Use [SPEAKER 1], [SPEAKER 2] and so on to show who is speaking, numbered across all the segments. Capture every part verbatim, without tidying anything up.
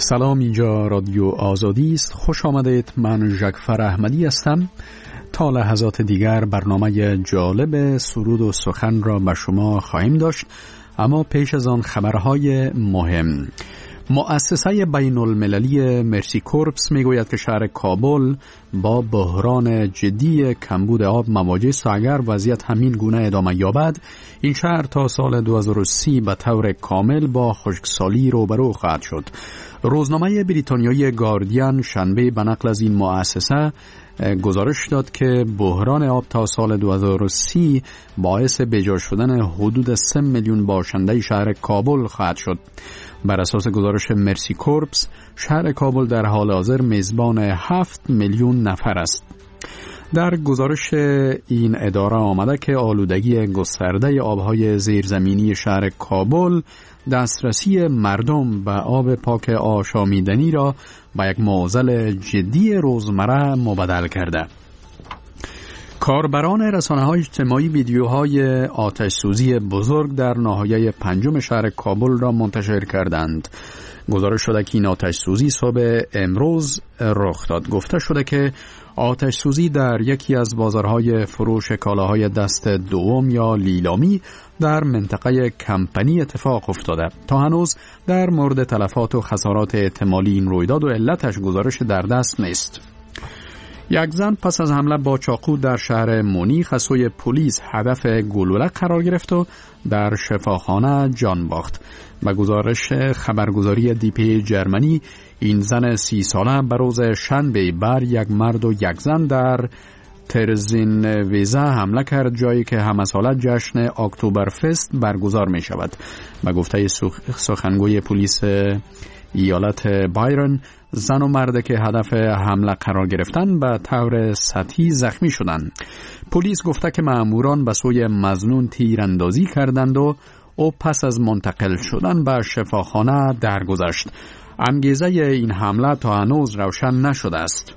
[SPEAKER 1] سلام، اینجا رادیو آزادی است. خوش آمدید. من ژکفر احمدی هستم. تا لحظات دیگر برنامه جالب سرود و سخن را به شما خواهیم داشت، اما پیش از آن خبرهای مهم. مؤسسه بین المللی مرسی کورپس میگوید که شهر کابل با بحران جدی کمبود آب مواجه است و اگر وضعیت همین گونه ادامه یابد این شهر تا سال دو هزار و سی به طور کامل با خشکسالی روبرو خواهد شد. روزنامه بریتانیایی گاردین شنبه به نقل از این مؤسسه گزارش داد که بحران آب تا سال دو هزار و سی باعث بجا شدن حدود سه میلیون باشنده شهر کابل خواهد شد. بر اساس گزارش مرسی کورپس، شهر کابل در حال حاضر میزبان هفت میلیون نفر است. در گزارش این اداره آمده که آلودگی گسترده آبهای زیرزمینی شهر کابل دسترسی مردم به آب پاک آشامیدنی را به یک معضل جدی روزمره مبدل کرده. کاربران رسانه‌های اجتماعی ویدیوهای آتش سوزی بزرگ در ناحیه پنجم شهر کابل را منتشر کردند. گزارش شده که این آتش سوزی صبح امروز رخ داد. گفته شده که آتش سوزی در یکی از بازارهای فروش کالاهای دست دوم یا لیلامی در منطقه کمپنی اتفاق افتاده. تا هنوز در مورد تلفات و خسارات احتمالی این رویداد و علتش گزارش در دست نیست. یک زن پس از حمله با چاقو در شهر مونیخ از سوی پلیس هدف گلوله قرار گرفت و در شفاخانه جان باخت. به گزارش خبرگزاری دی پی جرمنی، این زن سی ساله به روز شنبه بر یک مرد و یک زن در ترزین ویزا حمله کرد، جایی که همسالت جشن اکتبر فست برگزار می شود. به گفته سخنگوی پلیس ایالت بایرن، زن و مرد که هدف حمله قرار گرفتن به طور سطحی زخمی شدند. پلیس گفته که مأموران به سوی مظنون تیراندازی کردند و او پس از منتقل شدن به شفاخانه درگذشت. انگیزه این حمله تا هنوز روشن نشده است.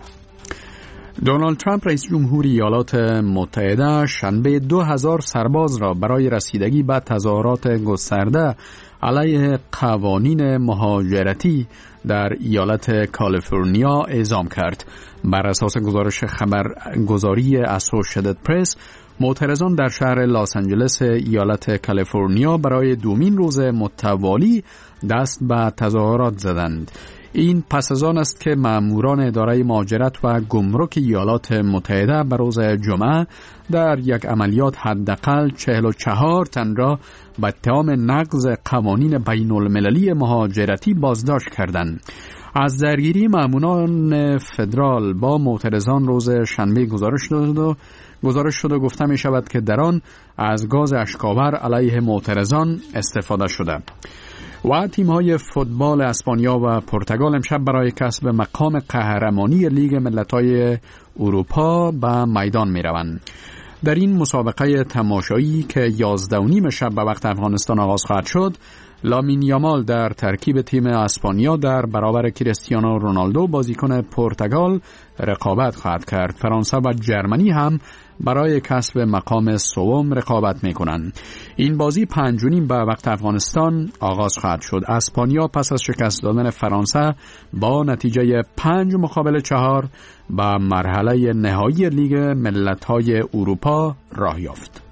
[SPEAKER 1] دونالد ترامپ رئیس جمهور ایالات متحده شنبه دو هزار سرباز را برای رسیدگی به تظاهرات گسترده علیه قوانین مهاجرتی در ایالت کالیفرنیا اعزام کرد. بر اساس گزارش خبرگزاری اسوشییتد پرس، معترضان در شهر لس آنجلس ایالت کالیفرنیا برای دومین روز متوالی دست به تظاهرات زدند. این پس از آن است که مأموران اداره مهاجرت و گمرک ایالات متحده به روز جمعه در یک عملیات حداقل چهل و چهار تن را به اتهام نقض قوانین بین المللی مهاجرتی بازداشت کردند. از درگیری مأموران فدرال با معترضان روز شنبه گزارش شد و گزارش شده گفته می شود که در آن از گاز اشک‌آور علیه معترضان استفاده شده. و تیم‌های فوتبال اسپانیا و پرتغال امشب برای کسب مقام قهرمانی لیگ ملت‌های اروپا به میدان می‌روند. در این مسابقه تماشایی که یازده و نیم شب به وقت افغانستان آغاز خواهد شد، لامین یامال در ترکیب تیم اسپانیا در برابر کریستیانو رونالدو بازیکن پرتغال رقابت خواهد کرد. فرانسه و جرمنی هم برای کسب مقام سوم رقابت می‌کنند. این بازی پنج و نیم به وقت افغانستان آغاز خواهد شد. اسپانیا پس از شکست دادن فرانسه با نتیجه پنج مقابل چهار به مرحله نهایی لیگ ملت‌های اروپا راه یافت.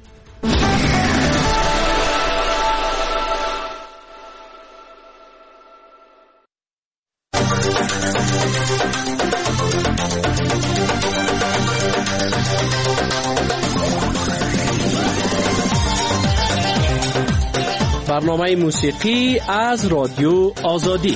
[SPEAKER 2] برنامه موسیقی از رادیو آزادی.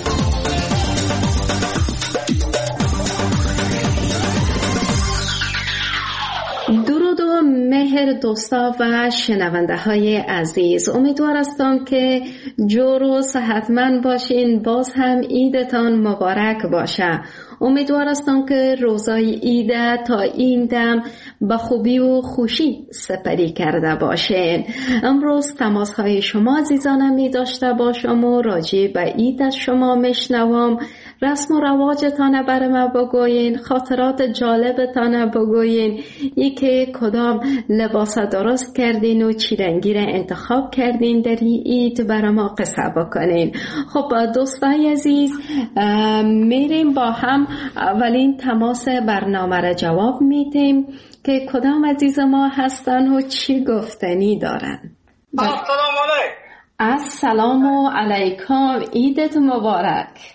[SPEAKER 3] درود و مهر دوستا و شنونده های عزیز، امیدوار هستم که جور و صحتمند باشین. باز هم عیدتان مبارک باشه. امیدوار هستم که روزای عید تا این دم به خوبی و خوشی سپری کرده باشین. امروز تماس های شما عزیزانم می داشته باشم و راجع به عید از شما میشنوم. رسم و رواجتان بر ما بگوین، خاطرات جالبتان بگوین، ای که کدام لباس درست کردین و چی رنگی را انتخاب کردین در این عید بر ما قصه بکنین. خب دوستای عزیز، میریم با هم اولین تماس برنامه را جواب میدیم که کدام عزیز ما هستن و چی گفتنی دارن.
[SPEAKER 4] السلام علیکم.
[SPEAKER 3] السلام علیکم، عیدت مبارک.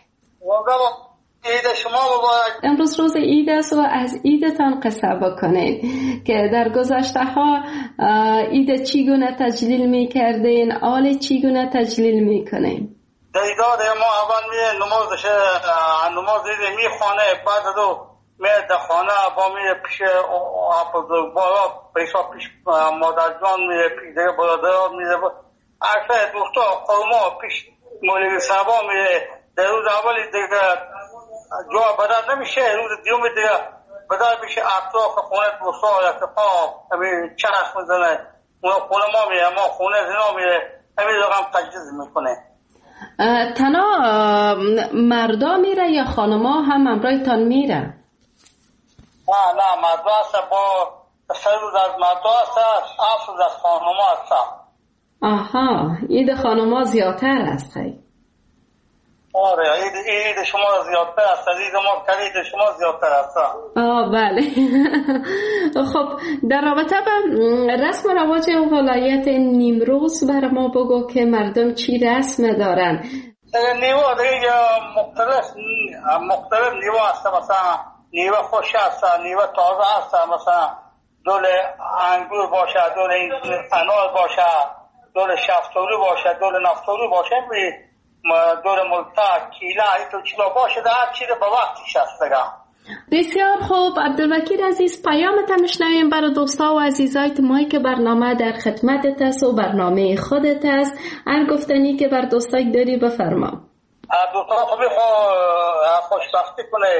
[SPEAKER 4] عید شما مبارک.
[SPEAKER 3] امروز روز عید است و از عیدتان قصه بکنین که در گذشته ها عید چگونه تجلیل میکردین، آل چگونه تجلیل میکنین؟
[SPEAKER 4] در ایداد ما اول می نمازش نماز عید میخوانه، بعد دو می در خانه با می پیش بزرگوارا پیشا پیش مادر جان می پیش دیگه برادران می عرفه دوستا قوما پیش مولوی صاحبا می در روز اولی دیگه جا بدر نمیشه، روز دیوم دیگه بدر میشه اطراف خونه دوستا رفقا همین چرخ میزنه، اونا خونه ما میره، ما خونه زنا میره، همین رقم تجهیز میکنه.
[SPEAKER 3] تنها مردا میره یا خانما هم همراهتان میره؟
[SPEAKER 4] نه نه مردا هست، با سه روز از مردا هست، هفت روز از خانما هست.
[SPEAKER 3] آها، عید خانما زیادتر است خیلی.
[SPEAKER 4] آره، عید عید شما زیادتر است، عید ما عید شما زیادتر است.
[SPEAKER 3] آه بله. خب در رابطه با رسم و رواج ولایت نیمروز بر ما بگو که مردم چی رسم دارن؟
[SPEAKER 4] نیوا دیگه مختلف مختلف نیوا هست، مثلا نیوا خوش هست، نیوا تازه هست، مثلا دول انگور باشه، دول انار باشه، دول شفتالو باشه، دول نفتالو باشه، دور ملتا کیلا ایتو چیلا باشه، در هر چیز با وقتش هست دیگه.
[SPEAKER 3] بسیار خوب عبدالوکیل عزیز، پیامت میشنویم برای دوستا و عزیزایت ما که برنامه در خدمتت است و برنامه خودت است. هر گفتنی که بر دوستای داری بفرما.
[SPEAKER 4] دوستا خوبی خوشبختی کنه،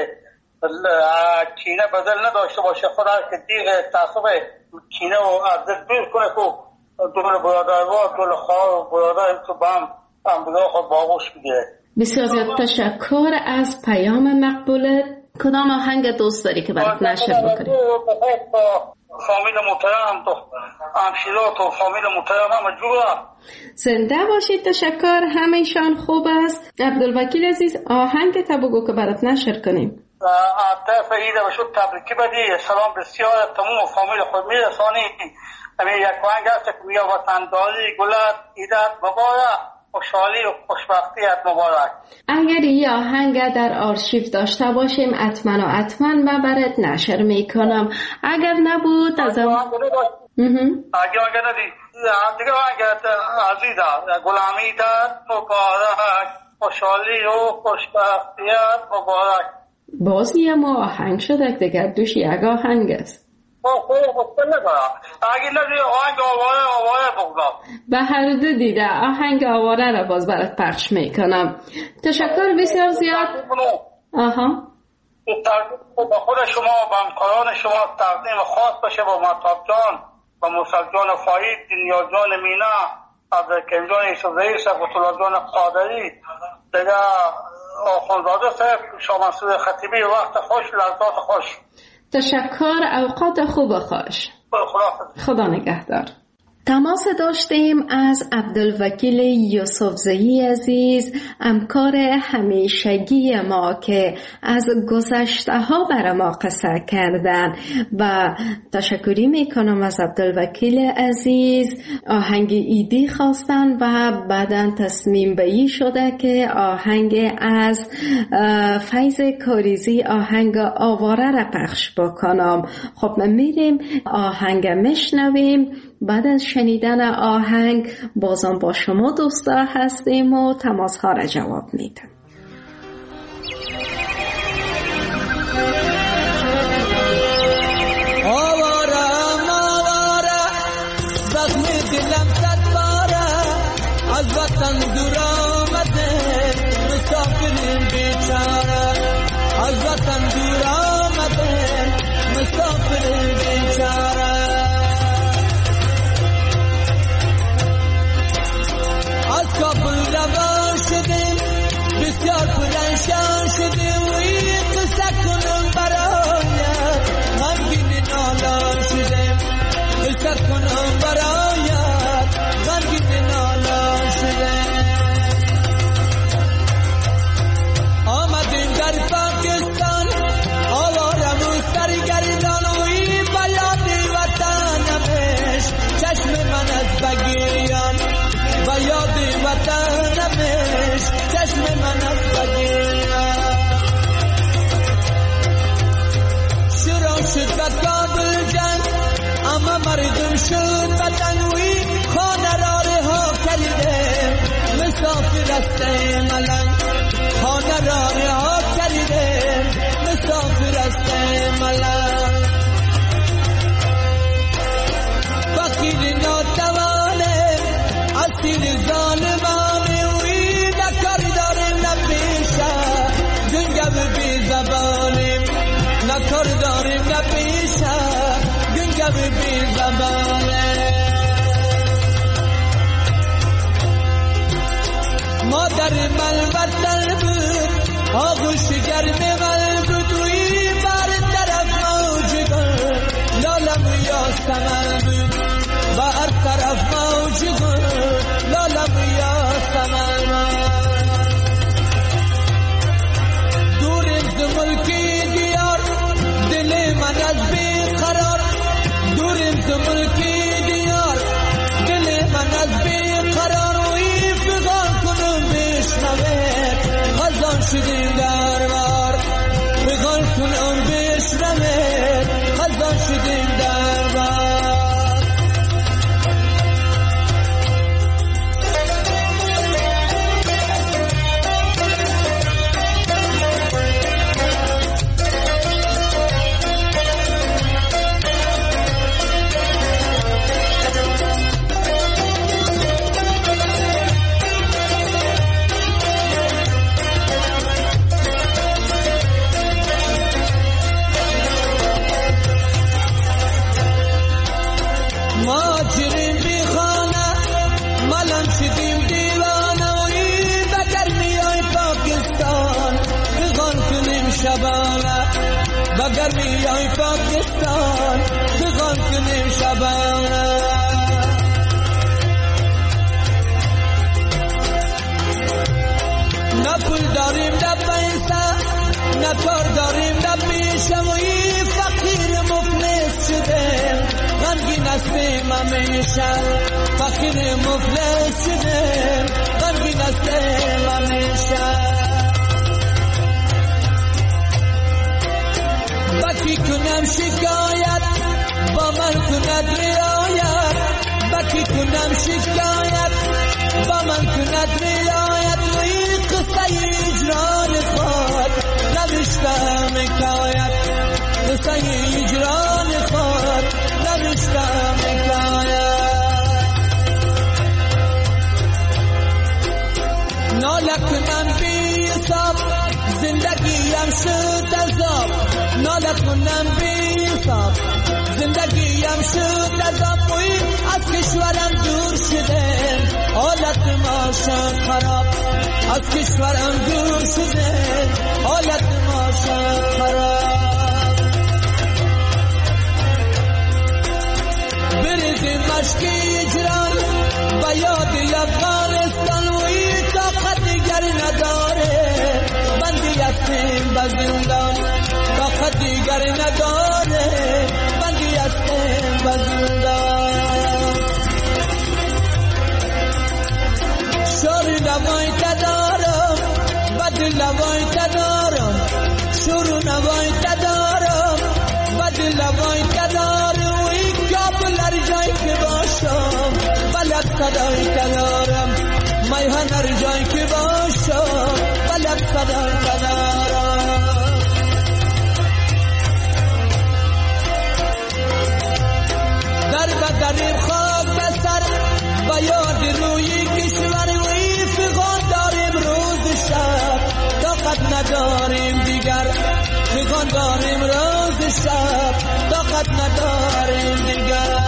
[SPEAKER 4] کینه بدل نداشته باشه، خدا که دیگه تعصب کینه و از دل دور کنه که دور برادرها دور خواه و برادر تو بام
[SPEAKER 3] بسیار زیاد تشکر از پیام مقبولت. کدام آهنگ دوست داری که برات نشر بکنی؟
[SPEAKER 4] فامیل محترم تو همشیرات و فامیل محترم همه جورا
[SPEAKER 3] زنده باشید. تشکر، همیشان خوب است. عبدالوکیل عزیز، آهنگ تا بگو که برات نشر کنیم.
[SPEAKER 4] طرف عید بشود تبریکی بدی، سلام بسیار تمام فامیل خود میرسانی. همین یک آهنگ هست که بیا وطنداری گلت عیدت مبارک، خوشحالی و خوشبختیت مبارک.
[SPEAKER 3] اگر یه آهنگ در آرشیو داشته باشیم حتما و حتما من برات نشر میکنم. اگر نبود از اون
[SPEAKER 4] اگر اگر ندی دیگه آهنگ عزیزا غلامیت مبارک، خوشحالی و خوشبختیت مبارک.
[SPEAKER 3] بازی ما آهنگ شده دیگه، دوش یک آهنگ است.
[SPEAKER 4] اگه ندی آهنگ آواره آواره بگذار.
[SPEAKER 3] به هر دو دیده آهنگ آواره را باز برات پخش میکنم. تشکر بسیار زیاد. آها،
[SPEAKER 4] با خود شما و همکاران شما تقدیم خاص باشه با مهتاب جان و موسی جان فاید، دنیا جان مینا، عبدالکریم جان یوسفزئی، صفوت الله جان قادری، دیگه آخوندزاده صاحب، شاه منصور خطیبی. وقت خوش، لحظات خوش.
[SPEAKER 3] تشکر، اوقات خوب خوش. خدا نگهدار. تماس داشتیم از عبدالوکیل یوسفزئی عزیز، همکار همیشگی ما که از گذشته ها بر ما قصه کردن و تشکری میکنم از عبدالوکیل عزیز. آهنگ ایدی خواستن و بعداً تصمیم بایی شده که آهنگ از فیض کاریزی، آهنگ آواره را پخش بکنم. خب ما میریم آهنگ میشنویم. بعد از شنیدن آهنگ بازم با شما دوستا هستیم و تماس ها را جواب میدم.
[SPEAKER 5] آوارم آواره زخم دلم صد باره، از وطن دور آمده مسافرین بیچاره، از وطن است ملنگ خانه را رها کرده مسافر است ملنگ فقیر ناتوانه اسیر ظالمانه وی نکار داره نپیشه گنگب بی زبانه نکار داره نپیشه گنگب بی زبانه مادر من وطن بود آغوش گرم من بود وی بر طرف موج گل لالم یاسمن بود بر طرف موج گل لالم یاسمن دور از ملکی دیار دل من از بیقرار دور از ملکی دیار دل من از بیقرار خزان شدیم در بار بغل کنم بشرمه خزان شدیم در بار بگر میای پاکستان بغان کنیم شبانه نه پول داریم نه پیسه نه کار داریم نه پیشم وی فقیر مفلس شده غمگین هستیم همیشه فقیر مفلس شده غمگین هستیم همیشه بکی کنم شکایت با من کند رعایت بکی کنم شکایت با من کند رعایت و این قصه اجران خود نوشتم حکایت قصه اجران خود نوشتم حکایت ناله کنم بی حساب زندگیم شد عذاب ناله کنم بی حساب زندگیم شد عذاب وی از کشورم دور شده حالت ما شد خراب از کشورم دور شده حالت ما شد خراب بریزیم مشکی اجران و یاد افغانستان وی طاقت دیگر نداره بندی هستیم به زندان طاقت دیگر نداره بندی هستیم به زندان شور نوای تدارم بد لوای تدارم شور نوای تدارم بد لوای تدارم وی کابل هر جای که باشم بلد صدای تدارم میهن هر جای که باشم بلد صدای تدارم در بدریم خاک بسر و یاد روی کشور وی فغان داریم روز شب طاقت نداریم دیگر فغان داریم روز شب طاقت نداریم دیگر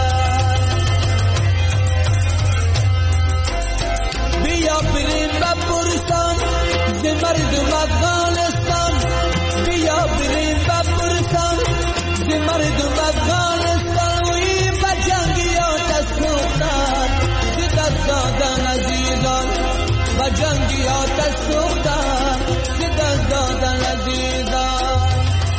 [SPEAKER 5] بیا بریم بپرسان ز مردم افغانستان بیا بریم بپرسان ز مردم افغانستان وی به جنگیات از سوختن ز دست دادن عزیزان به جنگیات از سوختن ز دست دادن عزیزان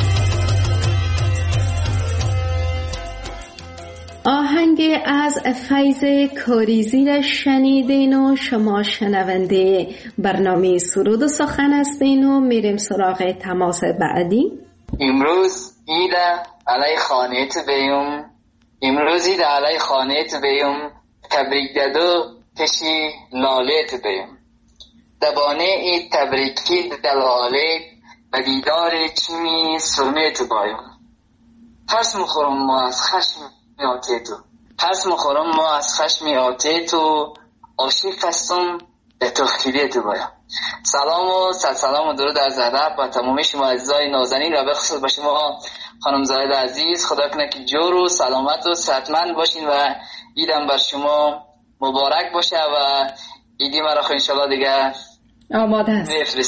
[SPEAKER 3] آهنگ از فیض کاریزی را شنیدین و شما شنونده برنامه سرود و سخن هستین و میریم سراغ تماس بعدی.
[SPEAKER 6] امروز ایده علی خانیت بیم امروز ایده علی خانیت بیم تبریک دادو تشی نالیت بیم دبانه ای تبریکی دلاله و دیدار چیمی سرمه تو بایم. پس مخورم ما از خشم آته تو پس مخورم ما از خشم آته تو عاشق هستم به تخیلی تو بایم. سلام و صد سلام و درود از ادب و تمامی شما عزیزای نازنین و به خصوص به شما خانم زاهد عزیز. خدا کنه که جور و سلامت و صحتمند باشین و عیدم بر شما مبارک باشه و عیدی مرا خو انشالله دیگه
[SPEAKER 3] آماده است.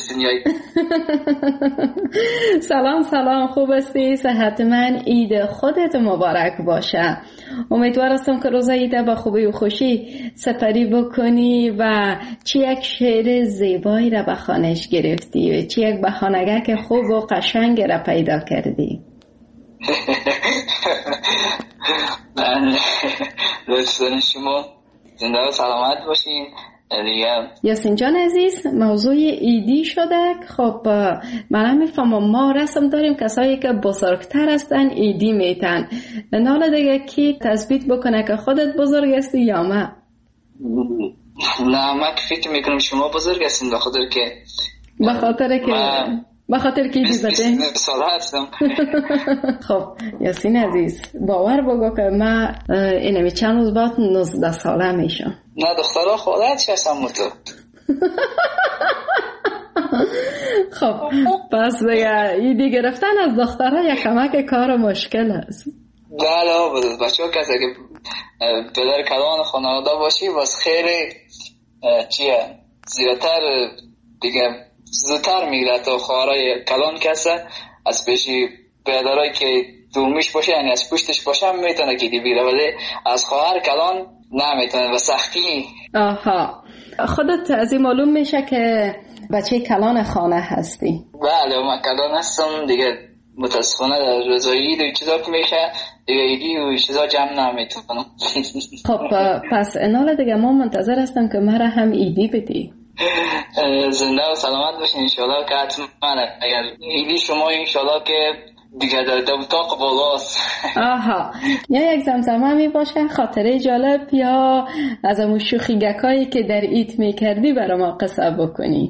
[SPEAKER 3] سلام سلام، خوب هستی؟ صحتمند. عید خودت مبارک باشه. امیدوار هستم که روز عید با خوبی و خوشی سپری بکنی و چی یک شعر زیبایی را به خانش گرفتی و چی یک بهانه‌گک خوب و قشنگ را پیدا کردی.
[SPEAKER 6] من لطفاً شما زنده و سلامت باشین.
[SPEAKER 3] یاسین جان عزیز، موضوع ایدی شده. خب من میفهمم ما رسم داریم کسایی که بزرگتر هستن ایدی میتن. حالا دیگه کی تثبیت بکنه که خودت بزرگ هستی یا ما؟
[SPEAKER 6] نه، من فکر میکنم شما بزرگ هستین به خاطر که
[SPEAKER 3] به خاطر که به خاطر که ایدی زده
[SPEAKER 6] ساله هستم.
[SPEAKER 3] خب یاسین عزیز، باور بگو که من اینمی چند روز بعد نوزده ساله میشم.
[SPEAKER 6] نه دخترها خودت چه هستم تو.
[SPEAKER 3] خب پس دیگه ایدی گرفتن از دخترها یک کمک کار مشکل است.
[SPEAKER 6] بله بچه ها کسی که پدر کلان خانواده باشی باز خیلی چیه زیادتر دیگه زودتر میگره تا خواهرای کلان کسه از پیشی پدرایی که دومیش باشه یعنی از پشتش باشه هم میتونه که دی بیره، ولی از خواهر کلان نمیتونه و سختی.
[SPEAKER 3] آها، خودت از این معلوم میشه که بچه کلان خانه هستی.
[SPEAKER 6] بله من کلان هستم دیگه. متاسفانه در روزایی دو چیزا که میشه دیگه ایدی و چیزا جمع نمیتونم.
[SPEAKER 3] خب پس انال دیگه ما منتظر هستم که مرا هم ایدی بدی.
[SPEAKER 6] زنده و سلامت باشین انشالله که حتما اگر ایدی شما انشالله که دیگه در دوتاق بالاست.
[SPEAKER 3] آها، یا یک زمزمه می باشه خاطره جالب یا از امون شوخیگکایی که در ایت می کردی برای ما قصه بکنی.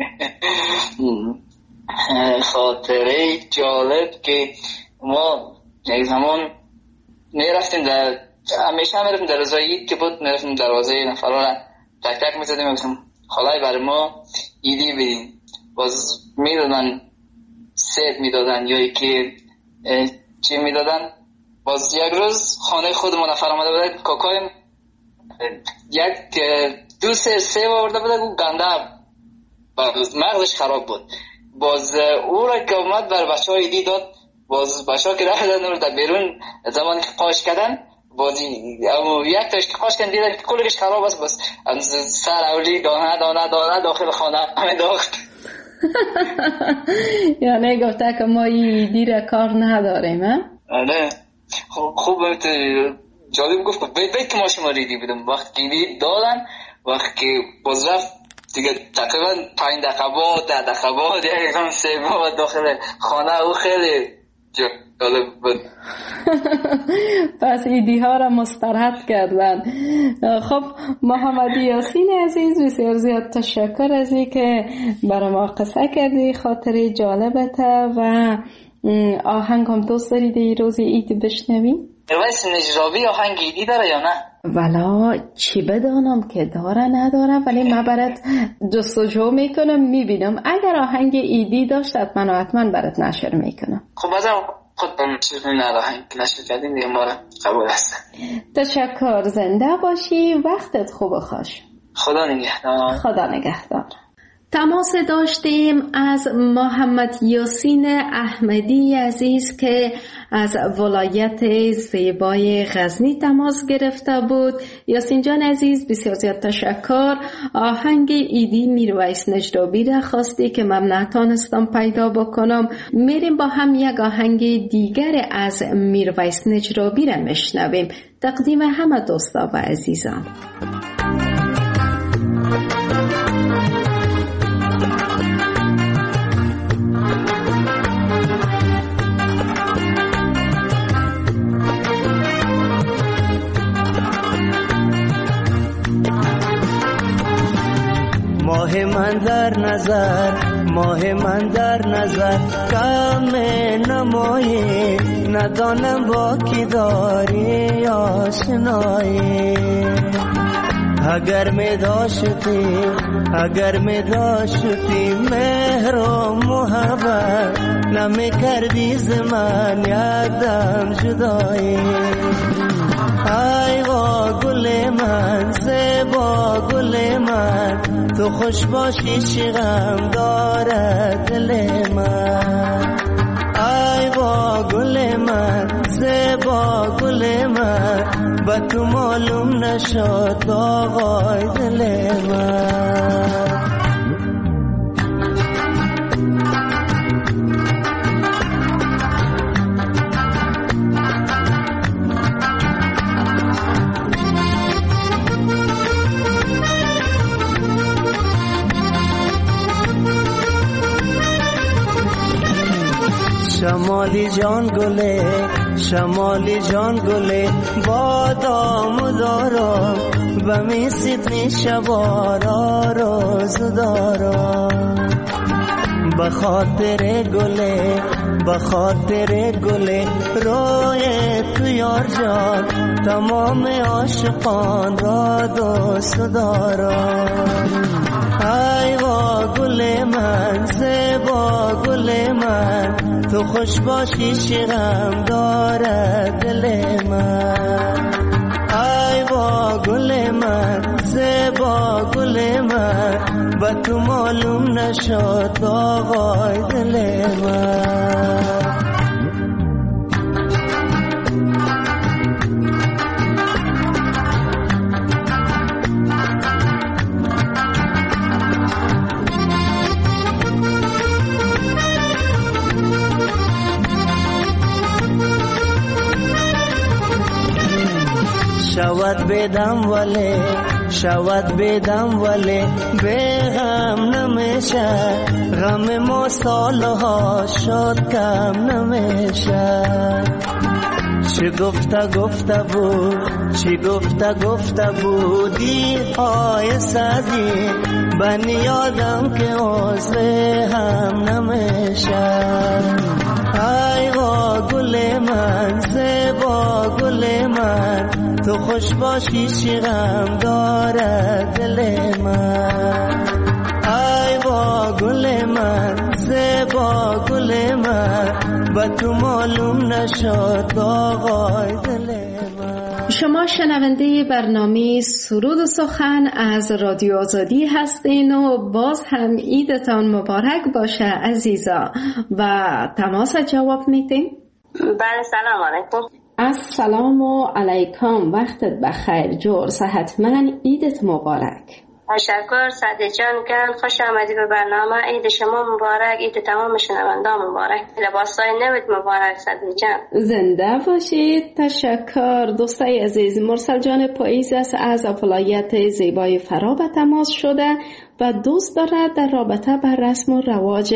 [SPEAKER 6] خاطره جالب که ما یک زمان می رفتیم در همیشه می رفتیم در روزای ایت که بود می رفتیم دروازه نفرها تک تک می زدیم و خالای برای ما ایدی بدیم. باز می دادن سید می دادن یا که چی می دادن. باز یک روز خانه خودمون نفر آمده بود کاکایم یک دو سه سه آورده بود و گنده مغزش خراب بود. باز او را که اومد بر بچه های ایدی داد. باز بچه ها که رفتن رو در بیرون زمانی که قاش کردن باز یک تاش که قاش کردن دیدن که کلش خراب است. باز سر اولی دانه دانه دانه داخل خانه همه داخت.
[SPEAKER 3] یعنی گفته که ما ایدی را کار نداریم.
[SPEAKER 6] نه خوب جالب گفت بید بید که ما شما ریدی بدم. وقت ایدی دادن وقت که باز رفت دیگه تقریبا پنج دقیقه بعد ده دقیقه بعد یک هم سه بعد داخل خانه او خیلی جالب بود.
[SPEAKER 3] پس ایدی ها را مسترد کردن. خب محمد یاسین عزیز، بسیار زیاد تشکر از این که برای ما قصه کردی، خاطره جالبته و آهنگ هم دوست دارید این روز عید بشنویم؟
[SPEAKER 6] ویس نجرابی آهنگ ایدی داره یا نه؟
[SPEAKER 3] والا چی بدانم که داره نداره، ولی من برات جستجو میکنم میبینم اگر آهنگ ایدی داشت حتما حتما برات نشر میکنم.
[SPEAKER 6] خب بازم خود برمیشید نه آهنگ نشر کردیم دیگه ما را قبول هستن.
[SPEAKER 3] تشکر، زنده باشی، وقتت خوب و خوش.
[SPEAKER 6] خدا نگهدار.
[SPEAKER 3] خدا نگهدار. تماس داشتیم از محمد یاسین احمدی عزیز که از ولایت زیبای غزنی تماس گرفته بود. یاسین جان عزیز بسیار زیاد تشکر. آهنگ ایدی میرویس نجرابی را خواستی که من نتانستم پیدا بکنم. میریم با هم یک آهنگ دیگر از میرویس نجرابی را میشنویم. تقدیم همه دوستا و عزیزان.
[SPEAKER 5] ماه ماه من در نظر، ماه من در نظر، کم نمایی ندانم با کی داری آشنایی. اگر می داشتی، اگر می داشتی مهر و محبت، نمی کردی ز من یک دم جدایی. ای وا گل من، زیبا گل من، تو خوش باشی چه غم دارد دل من. ای وا گل من، زیبا گل من، با تو معلوم نشد آقای دل من. شمالی جان گله، شمالی جان گله، بادام دارم و می سیدنی شبارا روز دارم. بخاطر گله، بخاطر گله، روی تو یار جان، تمام عاشقان را دوست دارم. ای وا گل من، زیبا گل من، تو خوش باشی چه غم دارد دل من. ای وا گل من، زیبا گل من، با تو معلوم نشد آقای دل من. شود بدم ولی، شود بدم ولی، به غم نمیشه، غم ما سالها شد کم نمیشه. چی گفته گفته بود، چی گفته گفته بودی های سدی، بنی یادم که عضو هم نمیشه. ای وا گل من، زیبا گل من، تو خوش باشی چه غم دارد دل من. ای وا گل من، زیبا گل من، با تو معلوم نشد آقای دل من.
[SPEAKER 3] شما شنونده برنامه سرود و سخن از رادیو آزادی هستین و باز هم عیدتان مبارک باشه عزیزا. و تماس جواب میدیم؟
[SPEAKER 7] بله سلام علیکم.
[SPEAKER 3] السلام علیکم، وقتت بخیر، جور صحتمند، عیدت مبارک.
[SPEAKER 7] تشکر سعدی جان، گرم خوش آمدی به برنامه. عید شما مبارک، عید تمام شنوندان مبارک، لباسای نوت مبارک سعدی جان.
[SPEAKER 3] زنده باشید. تشکر دوستای عزیز. مرسل جان پاییز است از ولایت زیبای فرا به تماس شده و دوست دارد در رابطه بر رسم و رواج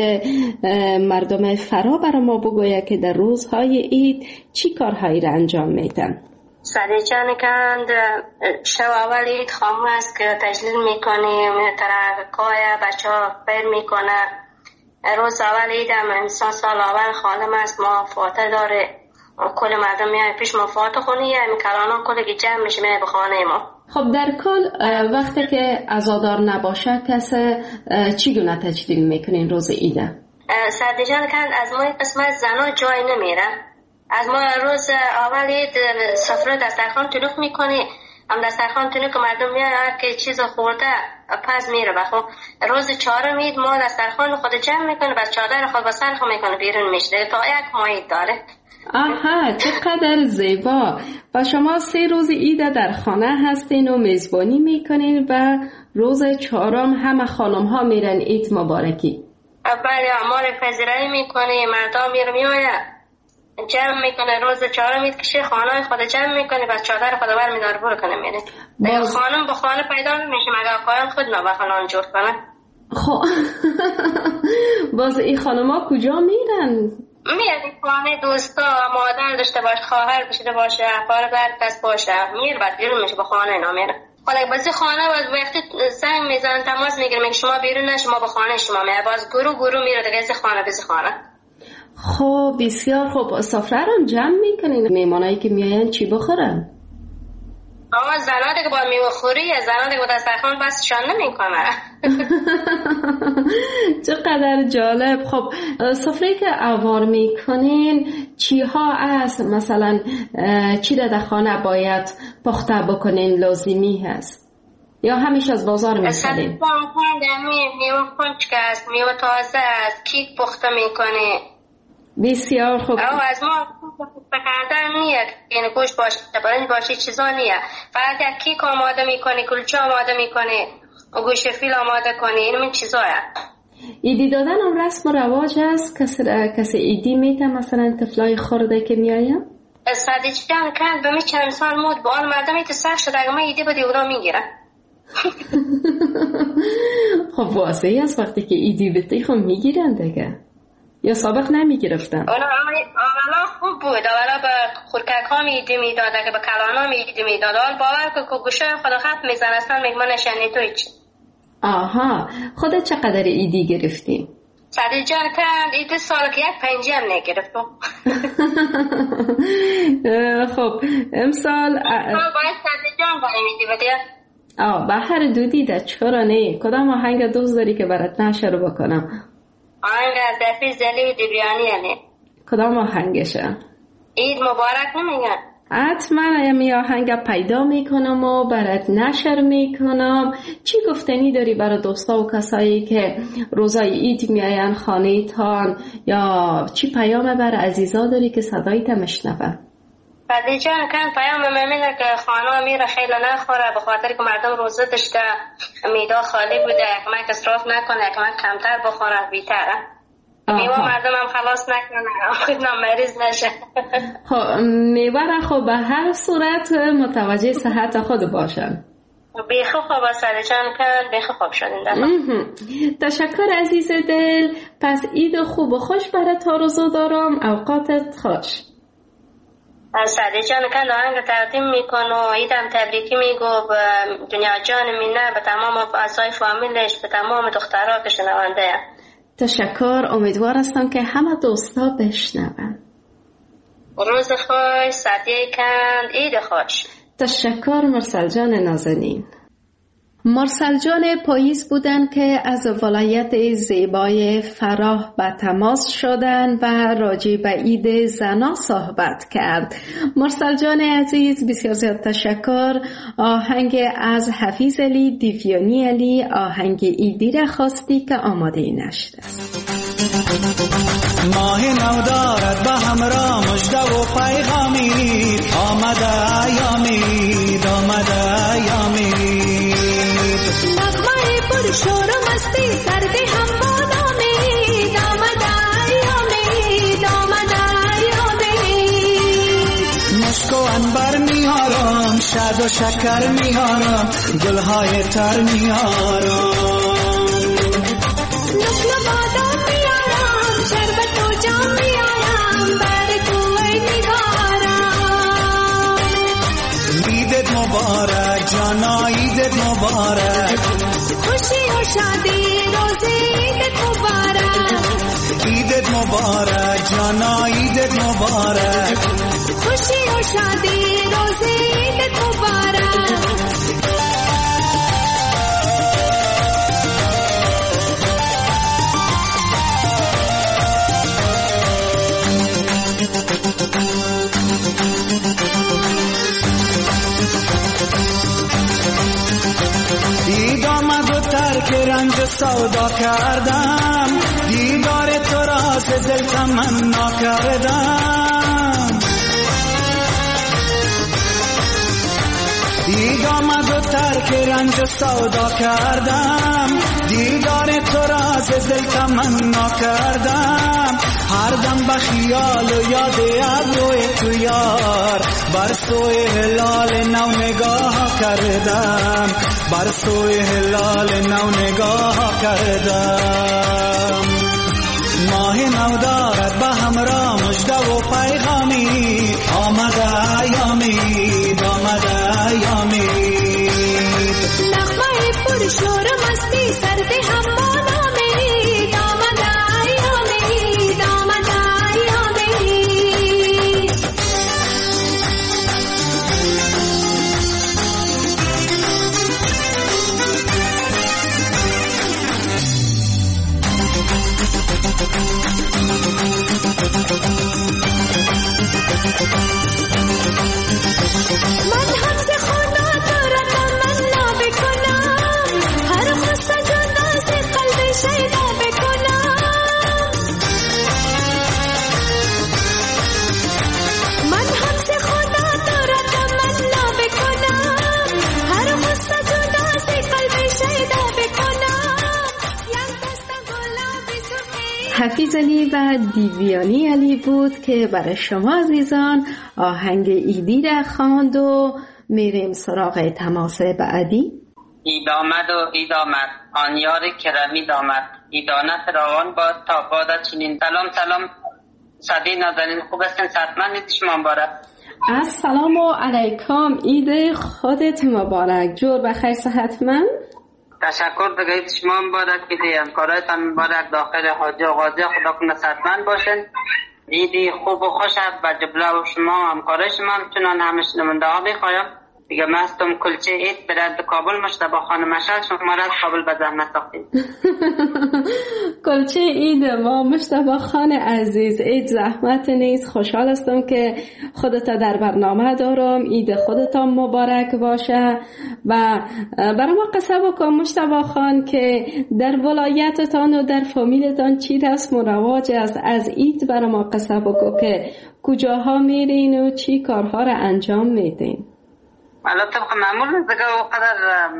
[SPEAKER 3] مردم فرا برای ما بگوید که در روزهای عید چی کارهایی را انجام میدن.
[SPEAKER 7] سعدی جان کند شو اول عید خامو است که تجلیل میکنیم، ترکای بچه ها پیر میکنه. روز اول عید هم انسان سال اول خالم است، ما فاتح داره، کل مردم میای پیش ما فاتح خونی یا کلانان کلی که جمع میشه میای به خانه ما.
[SPEAKER 3] خب در کل وقتی که عزادار نباشه کسی چگونه تجلیل میکنین روز عیده؟
[SPEAKER 7] سعدی جان کند از ما قسمت زنا جای نمیره. از ما روز اول عید سفره دسترخوان طلوع میکنی، هم دسترخوان طلوع که مردم میان هر که چیز خورده پس میره. بخو روز چهارم عید ما دسترخوان خود جمع میکنه، بس چادر خود با سر خود میکنه بیرون میشه تا یک ماه عید داره.
[SPEAKER 3] آها چقدر زیبا. و شما سه روز عید در خانه هستین و میزبانی میکنین و روز چهارم همه خانم ها میرن عید مبارکی.
[SPEAKER 7] بله ما رو پذیرایی میکنه، مردم میرن میآید جمع میکنه. روز چهارم عید کشی خانه خود جمع میکنه، بس چادر خود بر میداره برو کنه میره. باز... خانم با خانه پیدا نمیشه مگه آقایان خود نبخوان جور کنه.
[SPEAKER 3] خب باز این خانم ها کجا میرن؟
[SPEAKER 7] میاد خانه دوستا، مادر داشته باشه، خواهر داشته باشه، خواهر بر کس باشه، میره بعد بیرون میشه با خانه اینا میره. حالا بازی خانه و وقتی زنگ میزنن تماس میگیرم که شما بیرون نه، شما به خانه شما میاد، باز گروه گروه میره دیگه از خانه بز خانه.
[SPEAKER 3] خب بسیار خوب. سفره رو جمع میکنین؟ میمانایی که میاین چی بخورن؟
[SPEAKER 7] آه زنا دیگه با میوه خوری، زنا دیگه با دسترخوان بسشان نمیکنه.
[SPEAKER 3] چقدر جالب. خب سفره که اوار میکنین چی ها است؟ مثلا چی در خانه باید پخته بکنین لازمی هست یا همیشه از بازار میخرین؟
[SPEAKER 7] میوه خنک است، میوه تازه است، کیک پخته میکنه.
[SPEAKER 3] بسیار خوب.
[SPEAKER 7] او از ما بکردن نیست، یعنی گوشت باشه برنج باشه چیزا نیست، فقط یک کیک آماده میکنی، کلچه آماده میکنی، گوشت فیل آماده کنی، این من چیزا هست.
[SPEAKER 3] ایدی دادن هم رسم و رواج است؟ کسی, کسی ایدی میته مثلا طفلای خورده که میایم؟
[SPEAKER 7] سادی جان کند به می چند سال مود با آن مردمی که سخت شده اگه ما ایدی با دیورا میگیرن.
[SPEAKER 3] خب واضحی از وقتی که ایدی بتی خب میگیرن دیگه، یا سابق نمیگرفتن؟
[SPEAKER 7] اولا خوب بود، اولا به خورکک ها میدی میداد، اگه به کلان ها میدی میداد، حال باور که گوشه خدا خط میزن اصلا میگه من نشنی توی چی.
[SPEAKER 3] آها. خودت چقدر ایدی گرفتی؟
[SPEAKER 7] سادی جان کند ایدی سال که یک پنجی هم نگرفتم.
[SPEAKER 3] خب امسال
[SPEAKER 7] باید سادی جان باید میدی بدید؟
[SPEAKER 3] آه به هر دو دیده، چرا نه؟ کدام آهنگ دوست داری که برات نشر بکنم؟
[SPEAKER 7] آهنگ از دفی زلی و دیبریانی یعنی
[SPEAKER 3] کدام آهنگشه؟
[SPEAKER 7] عید مبارک نمیگن؟
[SPEAKER 3] حتما امی آهنگ پیدا میکنم و برات نشر میکنم. چی گفتنی داری برای دوستا و کسایی که روزای عید میاین خانه تان، یا چی پیام برای عزیزا داری که صدایت مشنوه؟
[SPEAKER 7] بعدی جان کن پیام ممینه که خانه میره خیلی نخوره، به خاطر که مردم روزه داشته، میدا خالی بوده، اکمک اصراف نکنه، اکمک کمتر بخوره بیتره، میوه مردم هم خلاص نکنه، خودنا مریض نشه.
[SPEAKER 3] خب میوه را خب به هر صورت متوجه صحت خود باشن.
[SPEAKER 7] بیخی خوب است جان کن، بیخی خوب شدین.
[SPEAKER 3] تشکر عزیز دل. پس عید خوب و خوش برات آرزو دارم، اوقاتت خوش.
[SPEAKER 7] سعدی جان کن آهنگ تقدیم میکن و عیدم تبریکی میگو به دنیا جان مینه، به تمام اعضای فامیلش، به تمام دخترها که شنونده.
[SPEAKER 3] تشکر. امیدوار هستم که همه دوستا بشنون.
[SPEAKER 7] روز خوش سعدی کن، عید خوش.
[SPEAKER 3] تشکر مرسل جان نازنین. مرسل جان پاییز بودن که از ولایت زیبای فراه به تماس شدن و راجع به عید زنا صحبت کرد. مرسل جان عزیز بسیار زیاد تشکر. آهنگ از حفیظ علی دیویانی علی، آهنگ ایدی را خواستی که آماده نشد.
[SPEAKER 5] ماه نو دارد به همراه مژده و پیغامی، آمده ایامید آمده ایامید،
[SPEAKER 8] نغمه پر شور و مستی سردی هم بادامید، آمده ایامید آمده ایامید،
[SPEAKER 5] مشک و عنبر میارم، شاد و شکر میارم، گلهای تر میارم،
[SPEAKER 8] نقل بادام میارم، شربت و جام میارم، بر کوی نگارم.
[SPEAKER 5] عیدت مبارک جانا، عیدت مبارک،
[SPEAKER 8] خوشی و شادی روزی عیدت مبارک،
[SPEAKER 5] عیدت مبارک جانا، عیدت مبارک،
[SPEAKER 8] خوشی و شادی روزی عیدت مبارک.
[SPEAKER 5] عید آمد و ترک رنج سودا کردم، دیدار تو را ز دل تمنا کردم. عید آمد و ترک رنج سودا کردم، دیدار تو را ز دل تمنا کردم. هر دم به خیال و یاد ابروی تو یار، بر سوی هلال نو نگاه کردم، بر سوی هلال نو نگاه کردم. ماه نو دارد به همراه مژده و پیغامی، آمده ایامید آمده ایامید.
[SPEAKER 3] حفیظعلی و دیویانی علی بود که برای شما عزیزان آهنگ ایدی را خواند و میریم سراغ تماس بعدی.
[SPEAKER 9] اید آمد و اید آمد آن یار کرمی دامد ایدانه فراوان باد تا باد چنین. سلام سلام صدی نازنین، خوب هستین؟ صحتمند اید شما مبارک.
[SPEAKER 3] السلام علیکم، اید خودت مبارک. جور بخیر صحتمند؟
[SPEAKER 9] تشکر دیگه، اید شما مبارک، اید همکارایتان مبارک، داخل حاجی و غازی خدا کنه صحتمند باشین. ایدی خوب و خوش و جبله و شما همکارای شما همچنان همه شنونده ها میخوایم. دیگه مستم کلچه اید برد کابل مشتبه خانم مشهد شما را از کابل به زحمت ساختید.
[SPEAKER 3] کلچه اید ما مشتبه خان عزیز، اید زحمت نیست. خوشحال هستم که خودتا در برنامه دارم. اید خودتان مبارک باشه و برای ما قصه بکن مشتبه خان که در ولایتتان و در فامیلتان چی رسم و رواج است. از اید برای ما قصه بکن که کجاها میرین و چی کارها را انجام میدین.
[SPEAKER 9] البته طبق معمول دیگه وقدر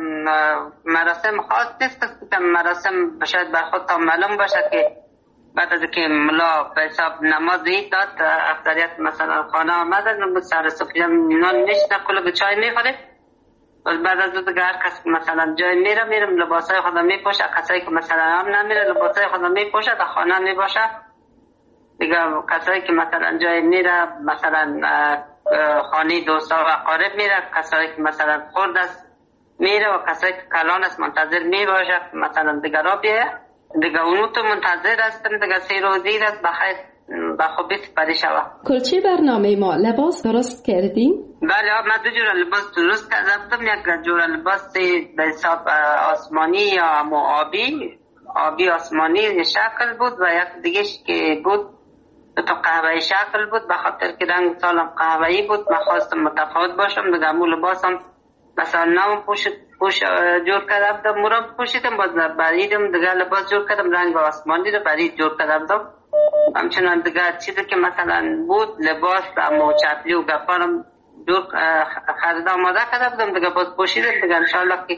[SPEAKER 9] مراسم خاص نیست که مراسم شاید بر خود تا معلوم باشه که بعد از که ملا به حساب نماز عید داد اکثریت مثلا خانه آمدن سر صبح نان نشنه کلوب چای میخوره و بعد از دیگه هر کس مثلا جای میره میرم لباسای خودم میپوشه، کسایی که مثلا هم نمیره لباسای خودم میپوشه در خانه میباشه دیگه. کسایی که مثلا جای میره مثلا خانه دوستا و اقارب میره، کسایی که مثلا خورد است میره و کسایی که کلان است منتظر میباشه مثلا دیگه را بیه دیگه. اونو تو منتظر هستم دیگه سی روزی است بخیر بخوبی سپری شوه.
[SPEAKER 3] کلچه برنامه ما لباس درست کردیم؟
[SPEAKER 9] بله من دو جور لباس درست کردم. یک جور لباس به حساب آسمانی یا مو آبی آبی آسمانی شکل بود و یک دیگه که بود تو قهوه‌ای شکل بود، به خاطر که رنگ سالم قهوه‌ای بود من خواستم متفاوت باشم دیگه. مو لباسم مثلا نام پوش پوش جور کردم، مرام پوشیدم باز بریدم دیگه لباس جور کردم رنگ آسمانی رو برید جور کردم. همچنان دیگه چیزی که مثلا بود لباس و چپلی و گپارم جور خرید آماده کردم دیگه باز پوشیدم دیگه. انشالله که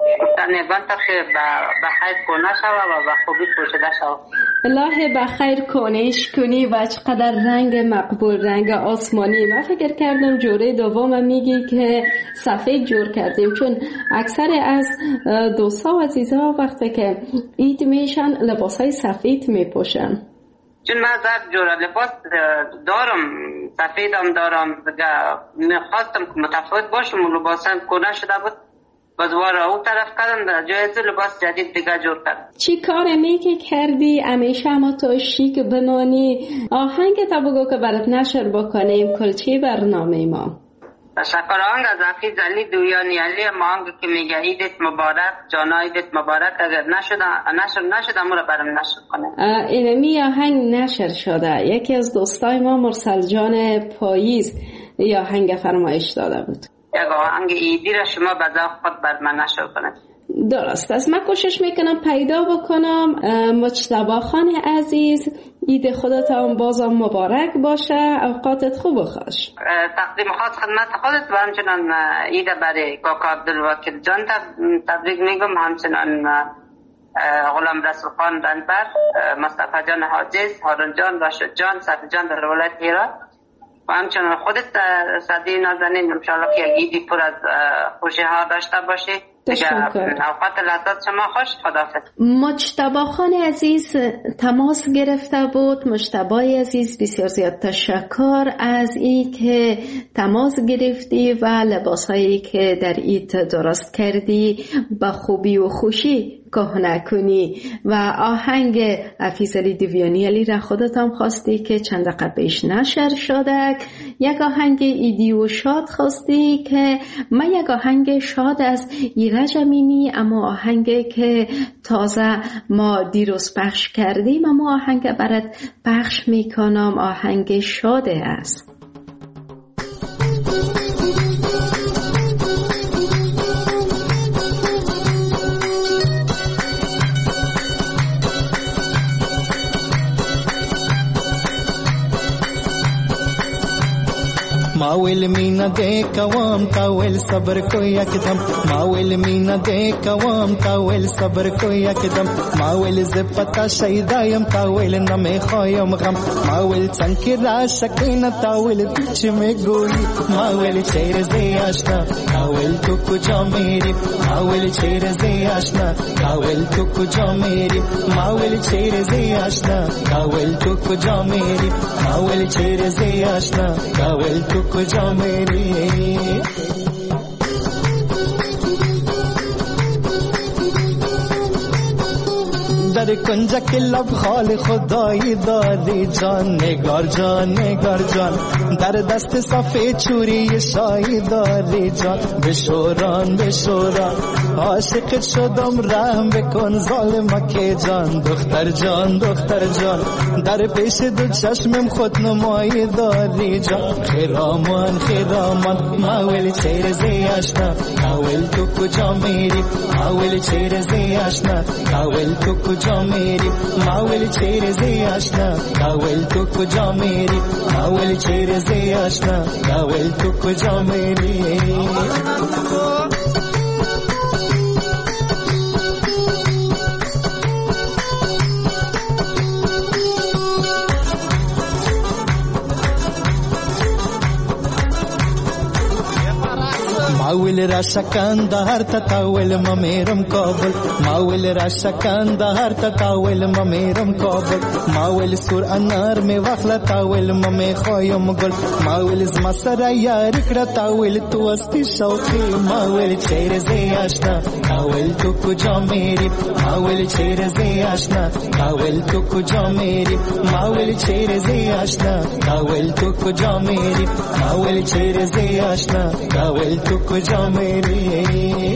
[SPEAKER 9] نگان تا که بخیر کنه شوه و بخوبی پوشیده شوه.
[SPEAKER 3] الله بخیر کنش کنی و چقدر رنگ مقبول، رنگ آسمانی. من فکر کردم جوره دوم میگی که سفید جور کردیم، چون اکثر از دوستا و عزیزا وقتی که عید میشن لباس های سفید میپوشن.
[SPEAKER 9] چون من زرد جوره لباس دارم، سفیدم دارم دیگه. میخواستم که متفاوت باشم و لباسم کنه شده بود بازوار او طرف کردم در جایز لباس جدید دیگه جور کردم.
[SPEAKER 3] چی کار میگی کردی همیشه اما تو شیک بمانی؟ آهنگ تا بگو که برات نشر بکنیم کلچه برنامه ما.
[SPEAKER 9] تشکر. آهنگ از حفیظعلی دیویانی علی آهنگ که میگه ایدت مبارک جانا ایدت مبارک، اگر نشده نشر نشده مورا برام نشر کنه.
[SPEAKER 3] اینمی آهنگ نشر شده. یکی از دوستای ما مرسل جان پاییز یا آهنگ فرمایش داده بود.
[SPEAKER 9] یک آهنگ ایدی را شما به ذوق خود بر من نشر کنید.
[SPEAKER 3] درست است. من کوشش میکنم پیدا بکنم. مجتبی خان عزیز عید خودتان بازم مبارک باشه، اوقاتت خوب و خوش.
[SPEAKER 9] تقدیم خاص خدمت خودت و همچنان عید برای کاکا عبدالوکیل جان تبریک میگم، همچنان غلام رسول خان رنبر، مصطفی جان حاجز، هارون جان، راشد جان، صفی جان در ولایت هرات و همچنان خودت صدی نازنین. انشاءالله که عیدی پر از خوشی ها داشته باشی. اوقات لحظات شما خوش. خداحافظ.
[SPEAKER 3] مجتبی خان عزیز تماس گرفته بود. مجتبی عزیز بسیار زیاد تشکر از این که تماس گرفتی و لباس هایی که در عید درست کردی به خوبی و خوشی کهنه کنی و آهنگ حفیظعلی دیویانی علی را خودت هم خواستی که چند دقیقه پیش نشر شده. یک آهنگ ایدی و شاد خواستی که من یک آهنگ شاد از ایرج امینی، اما آهنگ که تازه ما دیروز پخش کردیم اما آهنگ برات پخش میکنم آهنگ شاده است.
[SPEAKER 5] ما والمين
[SPEAKER 10] مینا دیکوام تاول صبر کو یکدم ماول مینا دیکوام تاول صبر کو یکدم ماول زپتا شیدایم تاول نمیخوایم غم ماول چنکی را شکین تاول پیچ می گویی ماول چهره زی آشنا تاول تو کجا میری ماول چهره زی آشنا تاول تو کجا میری ماول چهره زی آشنا تاول تو کجا میری ماول چهره زی آشنا تاول تو کجا میری در کنج که لب خال خدایی دادی جان نگار جان نگار جان در دست صفه چوری شایی دادی جان بشوران بشوران عاشق شدم رحم بکن ظالم که جان دختر جان دختر جان در پیش دو چشمم خود نمایی دادی جان خیرامان خیرامان ماول چهره زی آشنا ماول تو کجا میری ماول چهره زی آشنا ماول تو کجا میری ماول چهره زی آشنا ماول تو کجا میری ماول چهره زی آشنا ماول تو کجا میری ماول را شکندهر تاول ممیرم کابل ماول را شکندهر تاول ممیرم کابل ماول سور انار می وخلا تاول ممی خوایم گل ماول زما سره یاری کړه تاول تو استی شوقی ماول چهره زی آشنا تاول تو کجا میری ماول چهره زی آشنا تاول تو کجا میری ماول چهره زی آشنا تاول تو کجا میری ماول چهره زی آشنا تاول تو کجا میری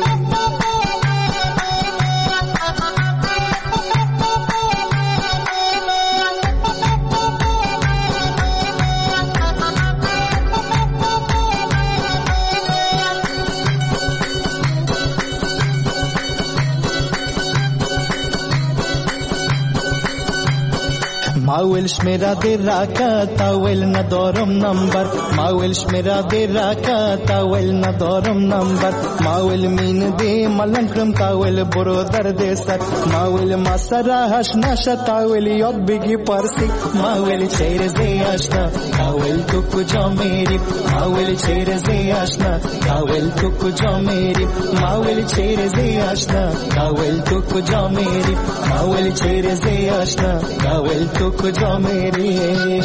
[SPEAKER 10] ماول شمیرا دی راکا تاول ندارم نمبر ماول شمیرا دی راکا تاول ندارم نمبر ماول مین دی ملنکرم تاول برو در دی سر ماول ما سرا هشنا شا تاول یاد بگی پرسی ماول چهره زی آشنا تاول تو کجا میری ماول چهره زی آشنا تاول تو کجا میری ماول چهره زی آشنا تاول تو کجا میری ماول چهره زی آشنا تاول تو کجا میری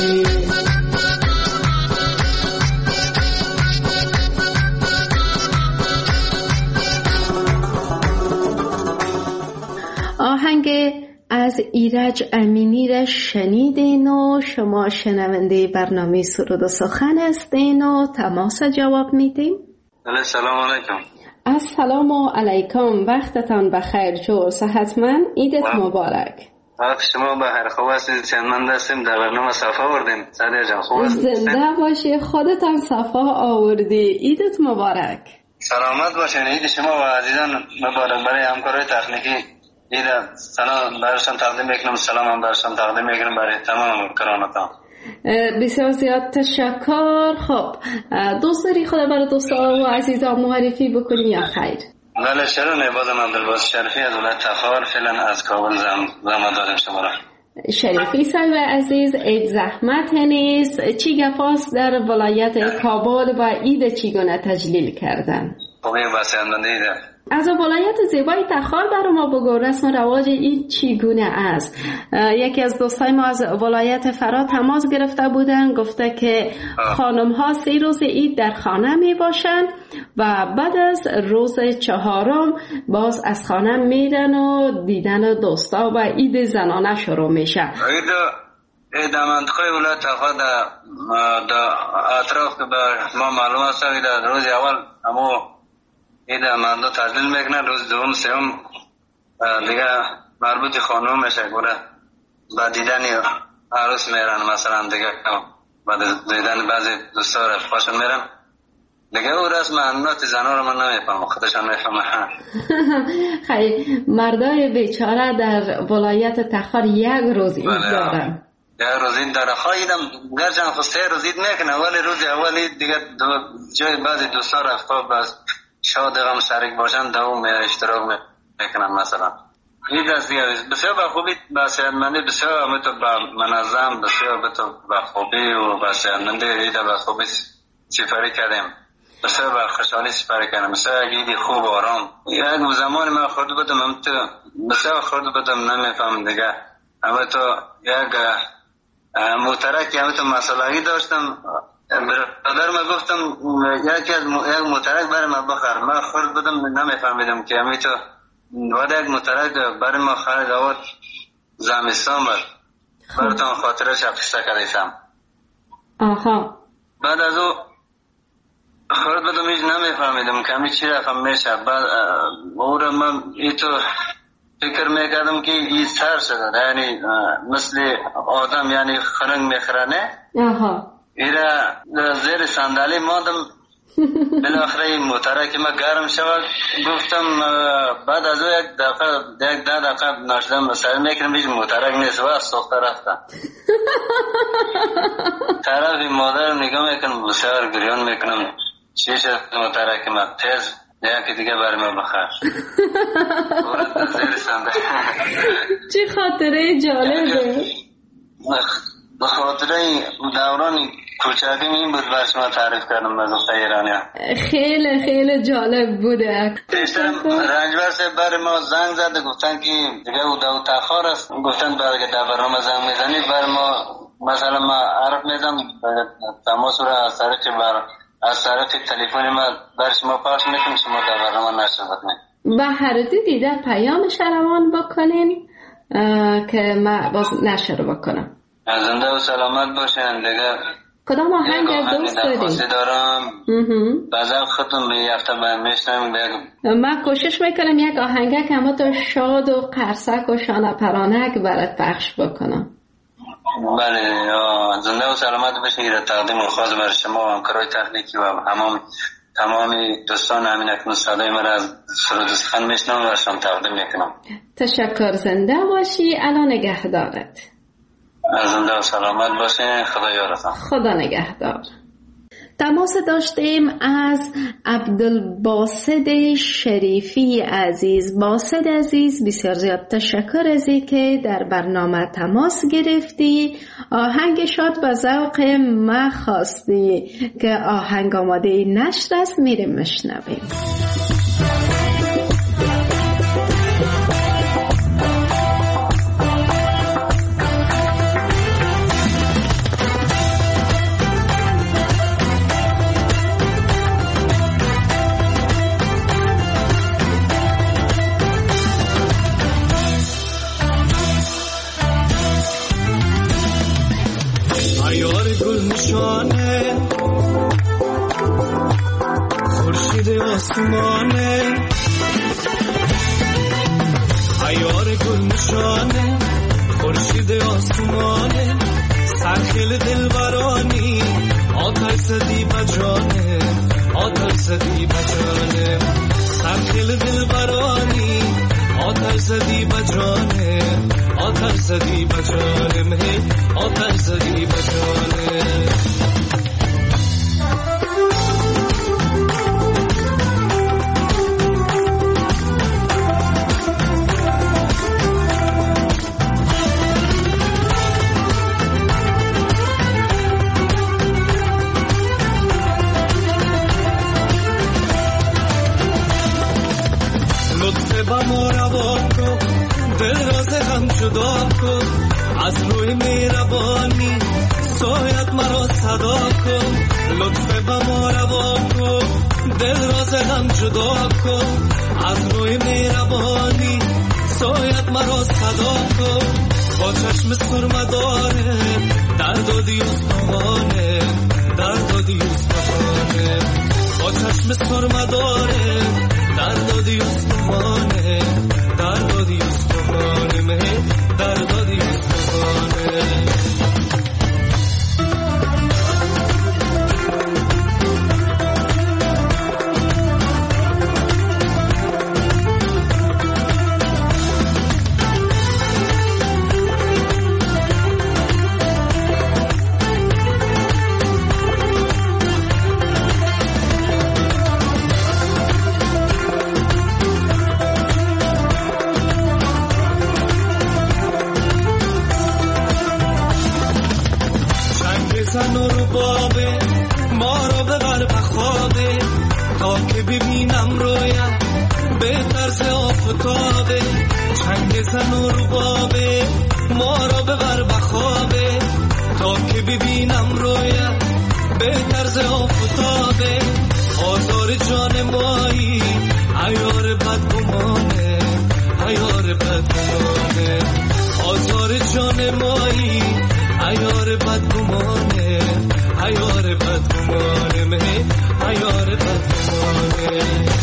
[SPEAKER 3] آهنگ از ایرج امینی را شنیدین و شما شنونده برنامه سرود و سخن هستین و تماس جواب میدیم.
[SPEAKER 4] سلام علیکم.
[SPEAKER 3] السلام علیکم، وقتتان بخیر جو، صحتمند، عیدت مبارک.
[SPEAKER 4] وقت شما بخیر، خوب هستید؟ چندمند هستیم، در برنامه صفا بردیم. سعدیه جان خوب هستید؟
[SPEAKER 3] زنده باشی، خودتان صفا آوردی، عیدت مبارک.
[SPEAKER 4] سلامت باشین، عید شما و عزیزان مبارک. برای همکارای تکنیکی عید سلام برشان تقدیم میکنم، سلام هم برشان تقدیم میکنم برای تمام کرانتان.
[SPEAKER 3] بسیار زیاد تشکر. خب دوست داری خدا برای دوستا و عزیزان معرفی بکنی یا خیر؟
[SPEAKER 4] بله شرون عبادم عبدالباسط شریفی از ولایت تخار، فعلا از کابل زحمت دادم شما را.
[SPEAKER 3] شریفی صاحب عزیز، عید زحمت نیست، چی گفاست در ولایت کابل و عید چگونه تجلیل کردن؟
[SPEAKER 4] خوبی بسیارنده ایده.
[SPEAKER 3] از ولایت زیبای تخار برای ما بگو رسم و رواج عید چگونه است؟ یکی از دوستای ما از ولایت فرا تماس گرفته بودن، گفته که خانم ها سه روز عید در خانه می باشن و بعد از روز چهارم باز از خانه میرن و دیدن دوستا و عید زنانه شروع میشه.
[SPEAKER 4] عید عید منطقه ولایت تخار در اطراف که به ما معلوم است در روز اول امو عید مردم تجلیل میکنن، روز دوم سوم دیگه مربوط خانم میشه گوره با دیدن عروس میرن، مثلا دیگه بعد دیدن بعضی دوستا رفقاشون میرن دیگه. او رسم امنات زنها رو من نمیفهم، خودشان میفهمه.
[SPEAKER 3] خیلی مردای بیچاره در ولایت تخار یک روز عید دارن.
[SPEAKER 11] یک روزی در خواهیدم گرچه خسته روزید میکنه ولی روز اولی دیگه جای بعضی دوستا رفتا باز شاد غم شریک باشن دوم اشتراک میکنم. مثلا این دست دیگه بسیار با خوبی با صحتمندی بسیار همه با منظم بسیار با خوبی و با صحتمندی ایده با خوبی سفری کردیم. بسیار با خوشحالی سفری کردیم. بسیار ایدی خوب و آرام. یک زمان من خورد بودم هم تو بسیار خورد بودم نمیفهم دیگه. همه تو یک مترک همه تو مسئلهی داشتم. برادر ما گفتم یکی از یک مترک برای ما بخر. من خورد بودم نمیفهمیدم که همه تو بعد یک مترک برای ما خرید آورد زمستان بود. براتون خاطرش افیسته کردیسم.
[SPEAKER 3] آها.
[SPEAKER 11] بعد از او خورد بودم هیچ نمیفهمیدم که همه چی رقم میشه. بعد او را من ای تو فکر میکردم که این سر شده یعنی مثل آدم یعنی خرنگ میخرانه.
[SPEAKER 3] آها.
[SPEAKER 11] ایره زیر صندلی مادم بالاخره این مترک ما گرم شود. گفتم بعد از او یک دفعه یک ده دقیقه نشدم سر میکنم هیچ مترک نیست و سوخته رفتم. طرف مادر نگاه میکنم بسیار گریان میکنم چی شد مترک ما تیز یکی دیگه برای ما بخیر.
[SPEAKER 3] چی خاطره جالبه.
[SPEAKER 11] بخاطره دوران کوچکیم این بود برش ما تعریف کردم به دوسته ایرانی.
[SPEAKER 3] خیلی خیلی جالب بوده.
[SPEAKER 11] رنجبر صاحب برای ما زنگ زده گفتن که دیگه او دو تاخار است. گفتن برای که در برنامه زنگ میزنید برای ما مثلا ما عرف میدم تماس را از طریق بر از طریق تلفن ما برش ما پاس میکنیم شما در برنامه نشر بکنید.
[SPEAKER 3] به هر دو دیده پیامش روان بکنین که ما باز نشر بکنم.
[SPEAKER 11] زنده و سلامت باشین دیگه.
[SPEAKER 3] کدام آهنگ دوست داریم؟
[SPEAKER 11] درخواستی دارم بعضا خودم به هفته باید میشنم بگم.
[SPEAKER 3] من کوشش میکنم یک آهنگه که همه تو شاد و قرصک و شانه پرانک برات پخش بکنم.
[SPEAKER 11] بله زنده و سلامت باشین. را تقدیم خاص برای شما و همکارای تکنیکی و همام تمام دوستان همین اکنون صدای من از سرود سخن میشنم و شما تقدیم میکنم.
[SPEAKER 3] تشکر. زنده باشی. الان نگهدارت.
[SPEAKER 11] زنده و سلامت باشین. خدا یارتان.
[SPEAKER 3] خدا نگهدار. تماس داشتیم از عبدالباسط شریفی عزیز. باسط عزیز بسیار زیاد تشکر از این که در برنامه تماس گرفتی. آهنگ شاد به ذوق ما خواستی که آهنگ آماده نشر است. میریم مشنویم.
[SPEAKER 10] خورشید آسمانه عیار گل نشانه خورشید آسمانه سرخیل دلبرانی آتش زدی بجانه آتش زدی بجانه سرخیل دلبرانی آتش زدی بجانه آتش زدی بجانه مهی آتش زدی بجانه جدا کن از روی مهربانی سایت مرا صدا کن لطف به ما روا کن دل راز هم جدا کن از روی مهربانی سایت مرا صدا کن با چشم سرمداره درد و دیوستانه درد و دیوستانه با چشم سرمداره درد و دیوستانه درد و دیوستانه مه درد و دیوستانه
[SPEAKER 5] تا که ببینم رویت به طرز آفتابه، چنگ زن و ربابه ما را ببر بخوابه، تا که ببینم رویت به طرز آفتابه، آزار جان مایی عیار بدگمانه، عیار بدگمانه، آزار جان مایی عیار بدگمانه، عیار بدگمانه، مه عیار بدگمانه.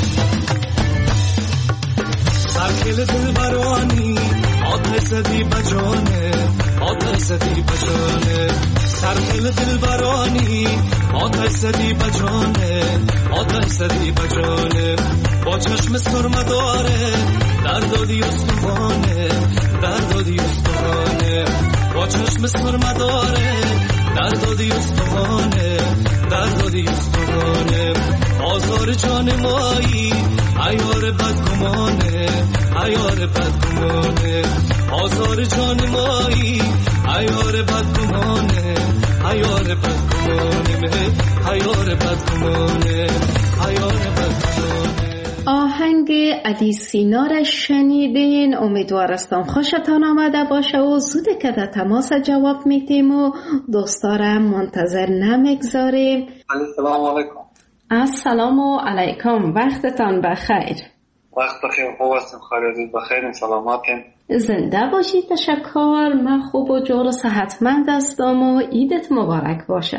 [SPEAKER 5] سرکل دل برانی آتش زدی بجانه، آتش زدی بجانه، سرکل دل برانی آتش زدی بجانه، آتش زدی بجانه، با چشم سرمه داره در دادی استوانه، در دادی استوانه، با چشم سرمه داره در دادی استوانه، در دادی استوانه، آزار جان مایی عیار بدگمانه، عیار بدگمانه، آزار جان مایی عیار بدگمانه، عیار بدگمانه، مه عیار بدگمانه، عیار بدگمانه.
[SPEAKER 3] آهنگ علی سینا را شنیدین. امیدوارستم خوشتان آمده باشه و زوده که در تماس جواب میتیم و دوستارم منتظر نمیگذاریم.
[SPEAKER 11] السلام علیکم.
[SPEAKER 3] السلام علیکم، وقتتان بخیر.
[SPEAKER 11] وقت بخیر، خوب هستیم، خیلی عزیز بخیرین، سلامتین.
[SPEAKER 3] زنده باشید. تشکر. من خوب و جور و صحتمند هستم و عیدت مبارک باشه.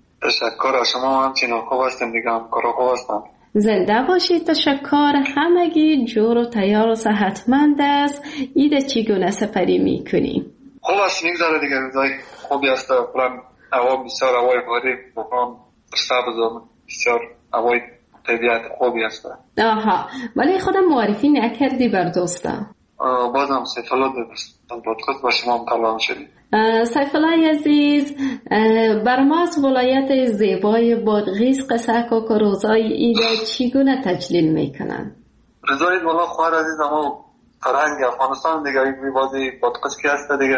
[SPEAKER 11] تشکر. شما همچنین خوب هستیم دیگه، همکارا خوب هستن.
[SPEAKER 3] زنده باشید. تشکر. همگی جور و تیار و صحتمند است. عید چگونه سپری میکنی؟
[SPEAKER 11] خوب است، میگذاره دیگه، روزای خوبی است. پلان هوا بسیار هوای باری، بخوام سبز بسیار هوای طبیعت خوبی است.
[SPEAKER 3] آها، ولی خودم معرفی نکردی بر دوستم.
[SPEAKER 11] بازم سیفالله دوستم پادکست با شما مطلع شدیم.
[SPEAKER 3] سیفالله عزیز، بر ما از ولایت زیبای بادغیس قصه که روزای عید چگونه تجلیل میکنن؟
[SPEAKER 11] روزای عید والا خواهر عزیز، اما فرهنگ افغانستان دیگه این بازی پادکست که هست دیگه،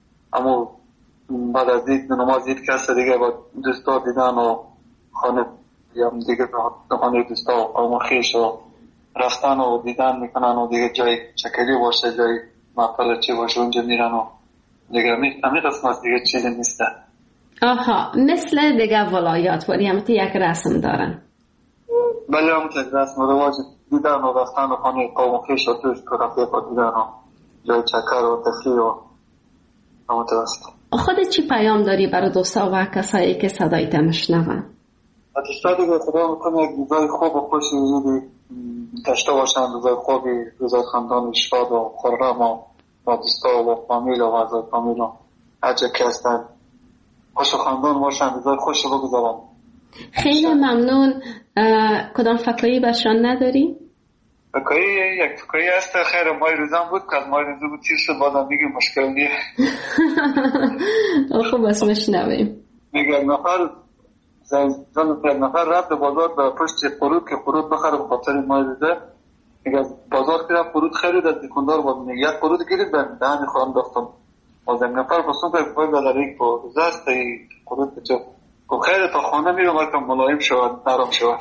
[SPEAKER 11] اما بعد از عید نماز عید که هست دیگه با دوستا دیدن و خانه یا دیگه خانه دوستا و قوم خویش و رفتن و دیدن میکنن و دیگه جای چکری باشه، جای محفل چی باشه اونجا میرن و دیگه همین قسم است دیگه، چیزی نیست.
[SPEAKER 3] آها، مثل دیگه ولایات ولی همتی یک رسم دارن.
[SPEAKER 11] بله، همتی یک رسم و رواج دیدن و رفتن و خانه قوم خویش و توش که رفیق و دیدن و جای چکر و تفریح و همتی است.
[SPEAKER 3] خودت چی پیام داری برای دوستا و کسایی که صدایت مشنون؟
[SPEAKER 11] دوستا دیگه خدا میکنه یک روزای خوب و خوشی زیدی داشته باشن، روزای خوبی، روزای خاندان شاد و خرم و با دوستا و فامیل و وضای فامیل و هر جا که هستن خوش و خاندان باشن، روزای خوش بگذارن.
[SPEAKER 3] خیلی ممنون. کدام فکایی برشان نداری؟
[SPEAKER 11] فکایی یک فکایی هست، خیر مای روزان بود که از مای روزان بود تیر شد، بازم دیگه مشکل نیه.
[SPEAKER 3] خوب بس مشنویم.
[SPEAKER 11] میگه یک نفر زن یک نفر رفت بازار به پشت خرود که خرود بخره به خاطر مای روزه، میگه بازار که رفت خرود خرید از دکاندار بود، میگه یک خرود گیرید به دهن خواهم داختم از یک نفر بسون که پای بداره یک روزه است ای خرود بچه که خیلی تا خانه میرم که ملایم شود، نرم شود.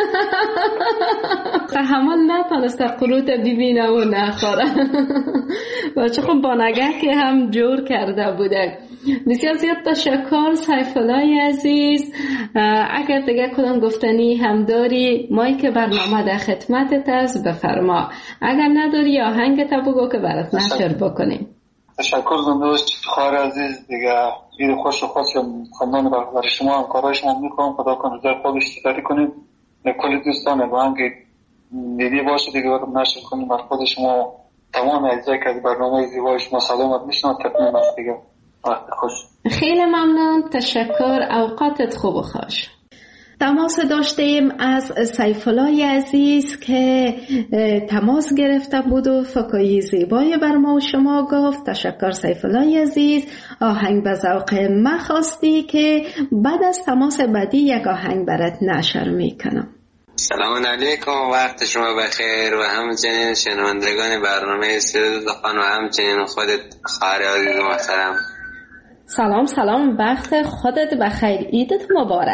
[SPEAKER 3] تحمل نتانسته قروت ببینه و نخوره. بچه خب با نگه که هم جور کرده بوده. بسیار زیاد تشکر سیفالله عزیز. اگر دیگه کدام گفتنی هم داری، مایی که برنامه در خدمتت است بفرما. اگر نداری آهنگت بگو که برات نشر بکنیم.
[SPEAKER 11] تشکر زندوست خواهر عزیز دیگه، عید خوش و خوش خاندان برای شما هم کارای شما میخوام، خدا کنه روزای خوبش سپری کنیم، کلی دوستان با هم که دیدی باشه دیگه برام نشر کنیم بر خود شما تمام اجزایی که از برنامه زیبای شما سلامت میشن تقدیم است دیگه. وقت خوش.
[SPEAKER 3] خیلی ممنون. تشکر. اوقاتت خوب و خوش. تماس داشتیم از سیفالله عزیز که تماس گرفته بود و فکایی زیبای بر ما و شما گفت. تشکر سیفالله عزیز. آهنگ به ذوق ما خواستی که بعد از تماس بعدی یک آهنگ برات نشر میکنم.
[SPEAKER 12] سلام علیکم، وقت شما بخیر و همچنین شنوندگان برنامه سرود دخان و همچنین خودت خواهر عزیز محترم.
[SPEAKER 3] سلام سلام، وقت خودت بخیر، عیدت مبارک.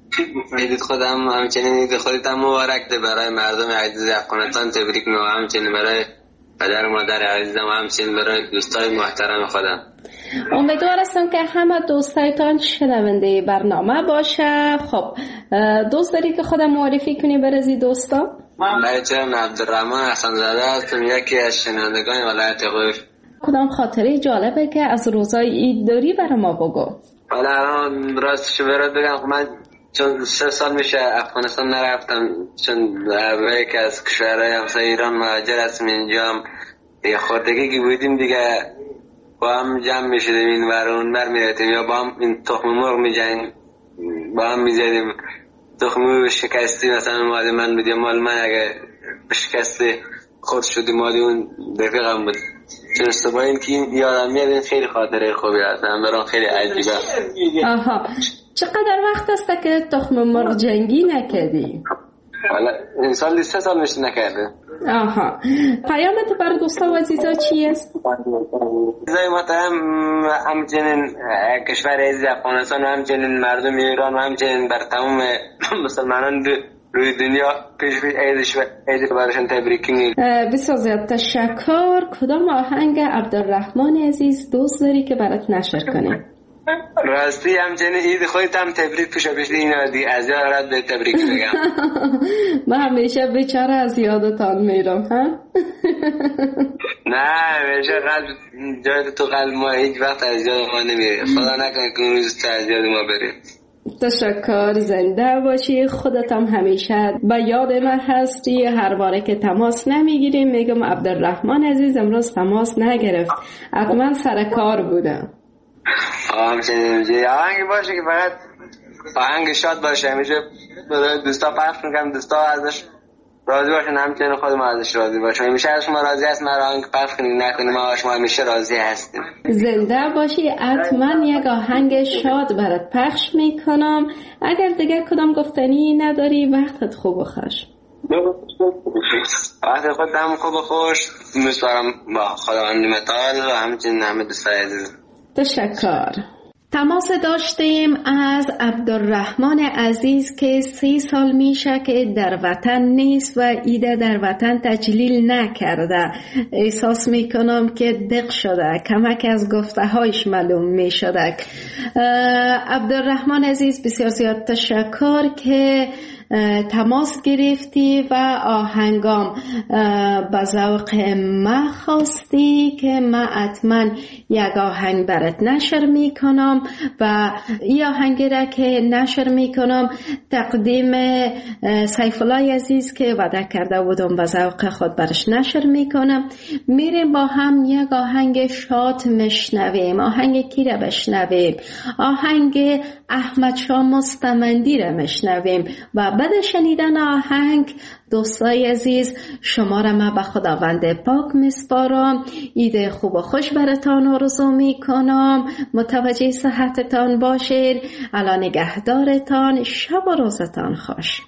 [SPEAKER 12] عید خودم همچنین عید خودت هم مبارک ده برای مردم عزیز افغانستان تبریک میگم، همچنین برای پدر و مادر عزیزم و همچنین برای دوستای محترم خودم.
[SPEAKER 3] امیدوار هستم که همه دوستایتان شنونده برنامه باشه. خب دوست داری که خودم معرفی کنی برازی دوستا؟
[SPEAKER 12] من بچه‌م عبدالرحمن حسن زاده هستم، یکی از شنوندگان ولایت قوف.
[SPEAKER 3] کدام خاطره جالبه که از روزای عید داری برای ما بگو؟
[SPEAKER 12] حالا الان راستش برات بگم، من چون سه سال میشه افغانستان نرفتم، چون به یک از کشورهای همسایه ایران مهاجر هستم. اینجا هم یه خوردگی که بودیم دیگه با هم جمع میشدیم، این ور اون ور میرفتیم یا با هم این تخم مرغ میجنیم با هم میزدیم. تخم مرغ شکستی مثلا مال من بود یا مال من اگه شکستی خود شدی مال اون رفیقم بود. چون استبا این که این یادم میاد، این خیلی خاطره خوبی هستم برام، خیلی عجیبه.
[SPEAKER 3] آها چقدر وقت است که تخم مرغ جنگی نکردی؟
[SPEAKER 12] حالا این سال سه سال میشه نکرده.
[SPEAKER 3] آها پیامت برای دوستا و عزیزا چی است؟
[SPEAKER 12] عزیزای محترم، همچنین کشور عزیز افغانستان و همچنین مردم ایران و همچنین بر تمام مسلمانان روی دنیا پیش پیش عیدش و عید براشون تبریک میگیم.
[SPEAKER 3] بسیار زیاد تشکر. کدام آهنگ عبدالرحمن عزیز دوست داری که برات نشر کنه؟
[SPEAKER 12] راستی همچنین عید خودت هم تبریک پیش پیش اینا دی از یادت به تبریک بگم.
[SPEAKER 3] من همیشه بیچاره از یادتان میرم ها.
[SPEAKER 12] نه همیشه قلب جای تو قلب ما هیچ وقت از یاد ما نمیره. خدا نکنه که اون روز از یاد ما بره.
[SPEAKER 3] تشکر، زنده باشی. خودت هم همیشه با یاد من هستی. هر باره که تماس نمیگیریم میگم عبدالرحمن عزیز امروز تماس نگرفت، حتما سر کار بودم.
[SPEAKER 12] همچنین آهنگی باشه که فقط آهنگ شاد باشه، همیشه دوستا پخش میکنم، دوستا ازش راضی باشن، همچنین خودم ازش راضی باشم. همیشه از شما راضی هست، من آهنگ پخش کنیم نکنیم، ما شما همیشه راضی هستیم.
[SPEAKER 3] زنده باشی. حتما یک آهنگ شاد برات پخش میکنم. اگر دیگه کدام گفتنی نداری وقتت خوب و خوش.
[SPEAKER 12] وقت خودت هم خوب و خوش. میسپارم با خداوند متعال و همچنین همه دوستای عزیز.
[SPEAKER 3] تشکر. تماس داشتیم از عبدالرحمن عزیز که سی سال میشه که در وطن نیست و ایده در وطن تجلیل نکرده. احساس میکنم که دق شده، کمک از گفته هایش معلوم میشده. عبدالرحمن عزیز بسیار زیاد تشکر که تماس گرفتی و آهنگام به ذوق ما خواستی که من حتما یک آهنگ برات نشر میکنم و این آهنگ را که نشر میکنم تقدیم سیف الله عزیز که وعده کرده بودم به ذوق خود برش نشر میکنم. میریم با هم یک آهنگ شاد مشنویم. آهنگ کی را بشنویم؟ آهنگ احمد شاه مستمندی را مشنویم و بعد شنیدن آهنگ دوستای عزیز شما را من به خداوند پاک میسپارم. عید خوب و خوش براتان آرزو میکنم. متوجه صحتتان باشید. الان نگهدارتان. شب و روزتان خوش.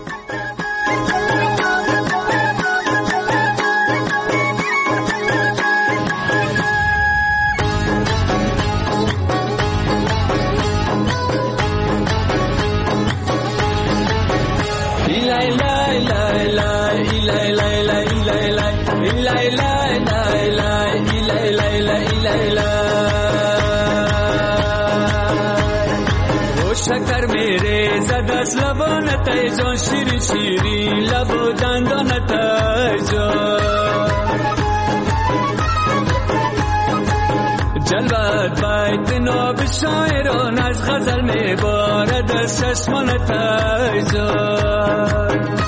[SPEAKER 13] شکر میره زد از لبانت ای جان، شیرین شیرین لب و دندانت ای جان، جلوت بیت ناب شاعران از غزل میبارد از چشمانت ای جان.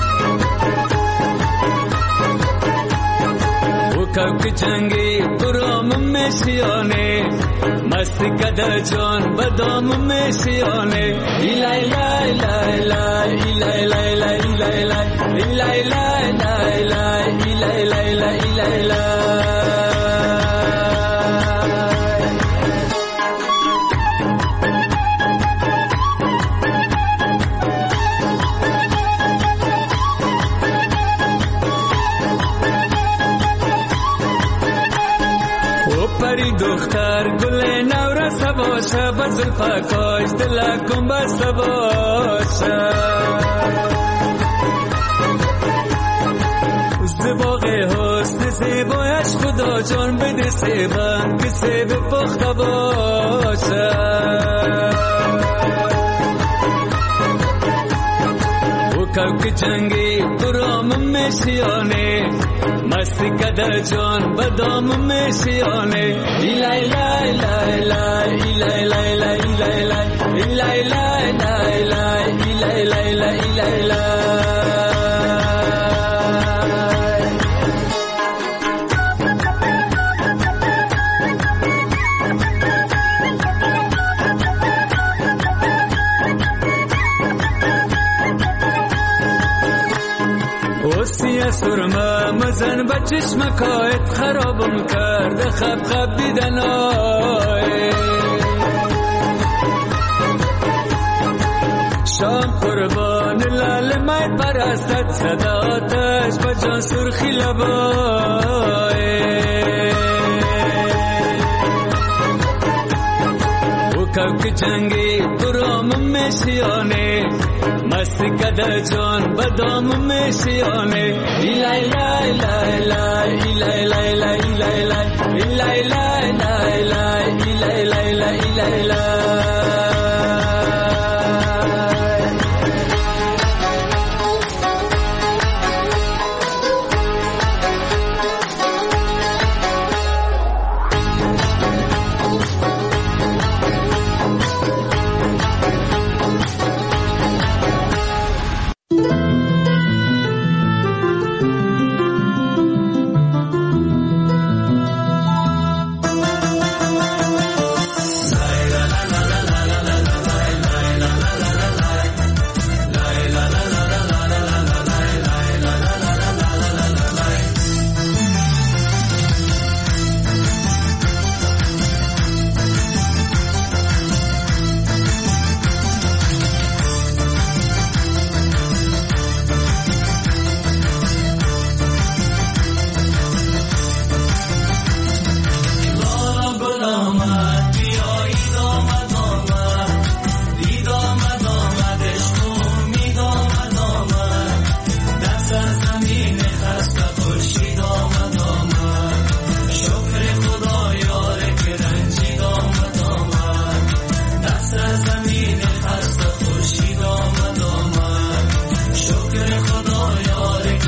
[SPEAKER 13] که جنگی برام میشیانه مستی کده جان بدام میشیانه. ایلای لای لای لای ایلای لای لای ایلای لای ایلای لای لای لای ایلای لای لای ایلای لای. دختر گل نورس بسته باشه به زلفکاش دلکم بسته باشه زباق حسن زیبایش خدا جان بده سیبن که سیب پخته باشه و کوک جنگی برام میشیانه مستی کده جان بدام میشیانه ایلای لای لای لای ایلای لای لای ایلای لای ایلای لای لای لای ایلای لای لای ایلای لای سرما مزن با چشمکایت خرابم کرده خب خب بیدنای شام قربان لال مای پرستت صداتش با جان سرخی لبای و کوک جنگی برام میشیانه مستی کده جان بدام میشیانه ایلای لای لای لای ایلای لای لای ایلای لای ایلای لای لای لای ایلای لای لای ایلای لای شکر خدا یاره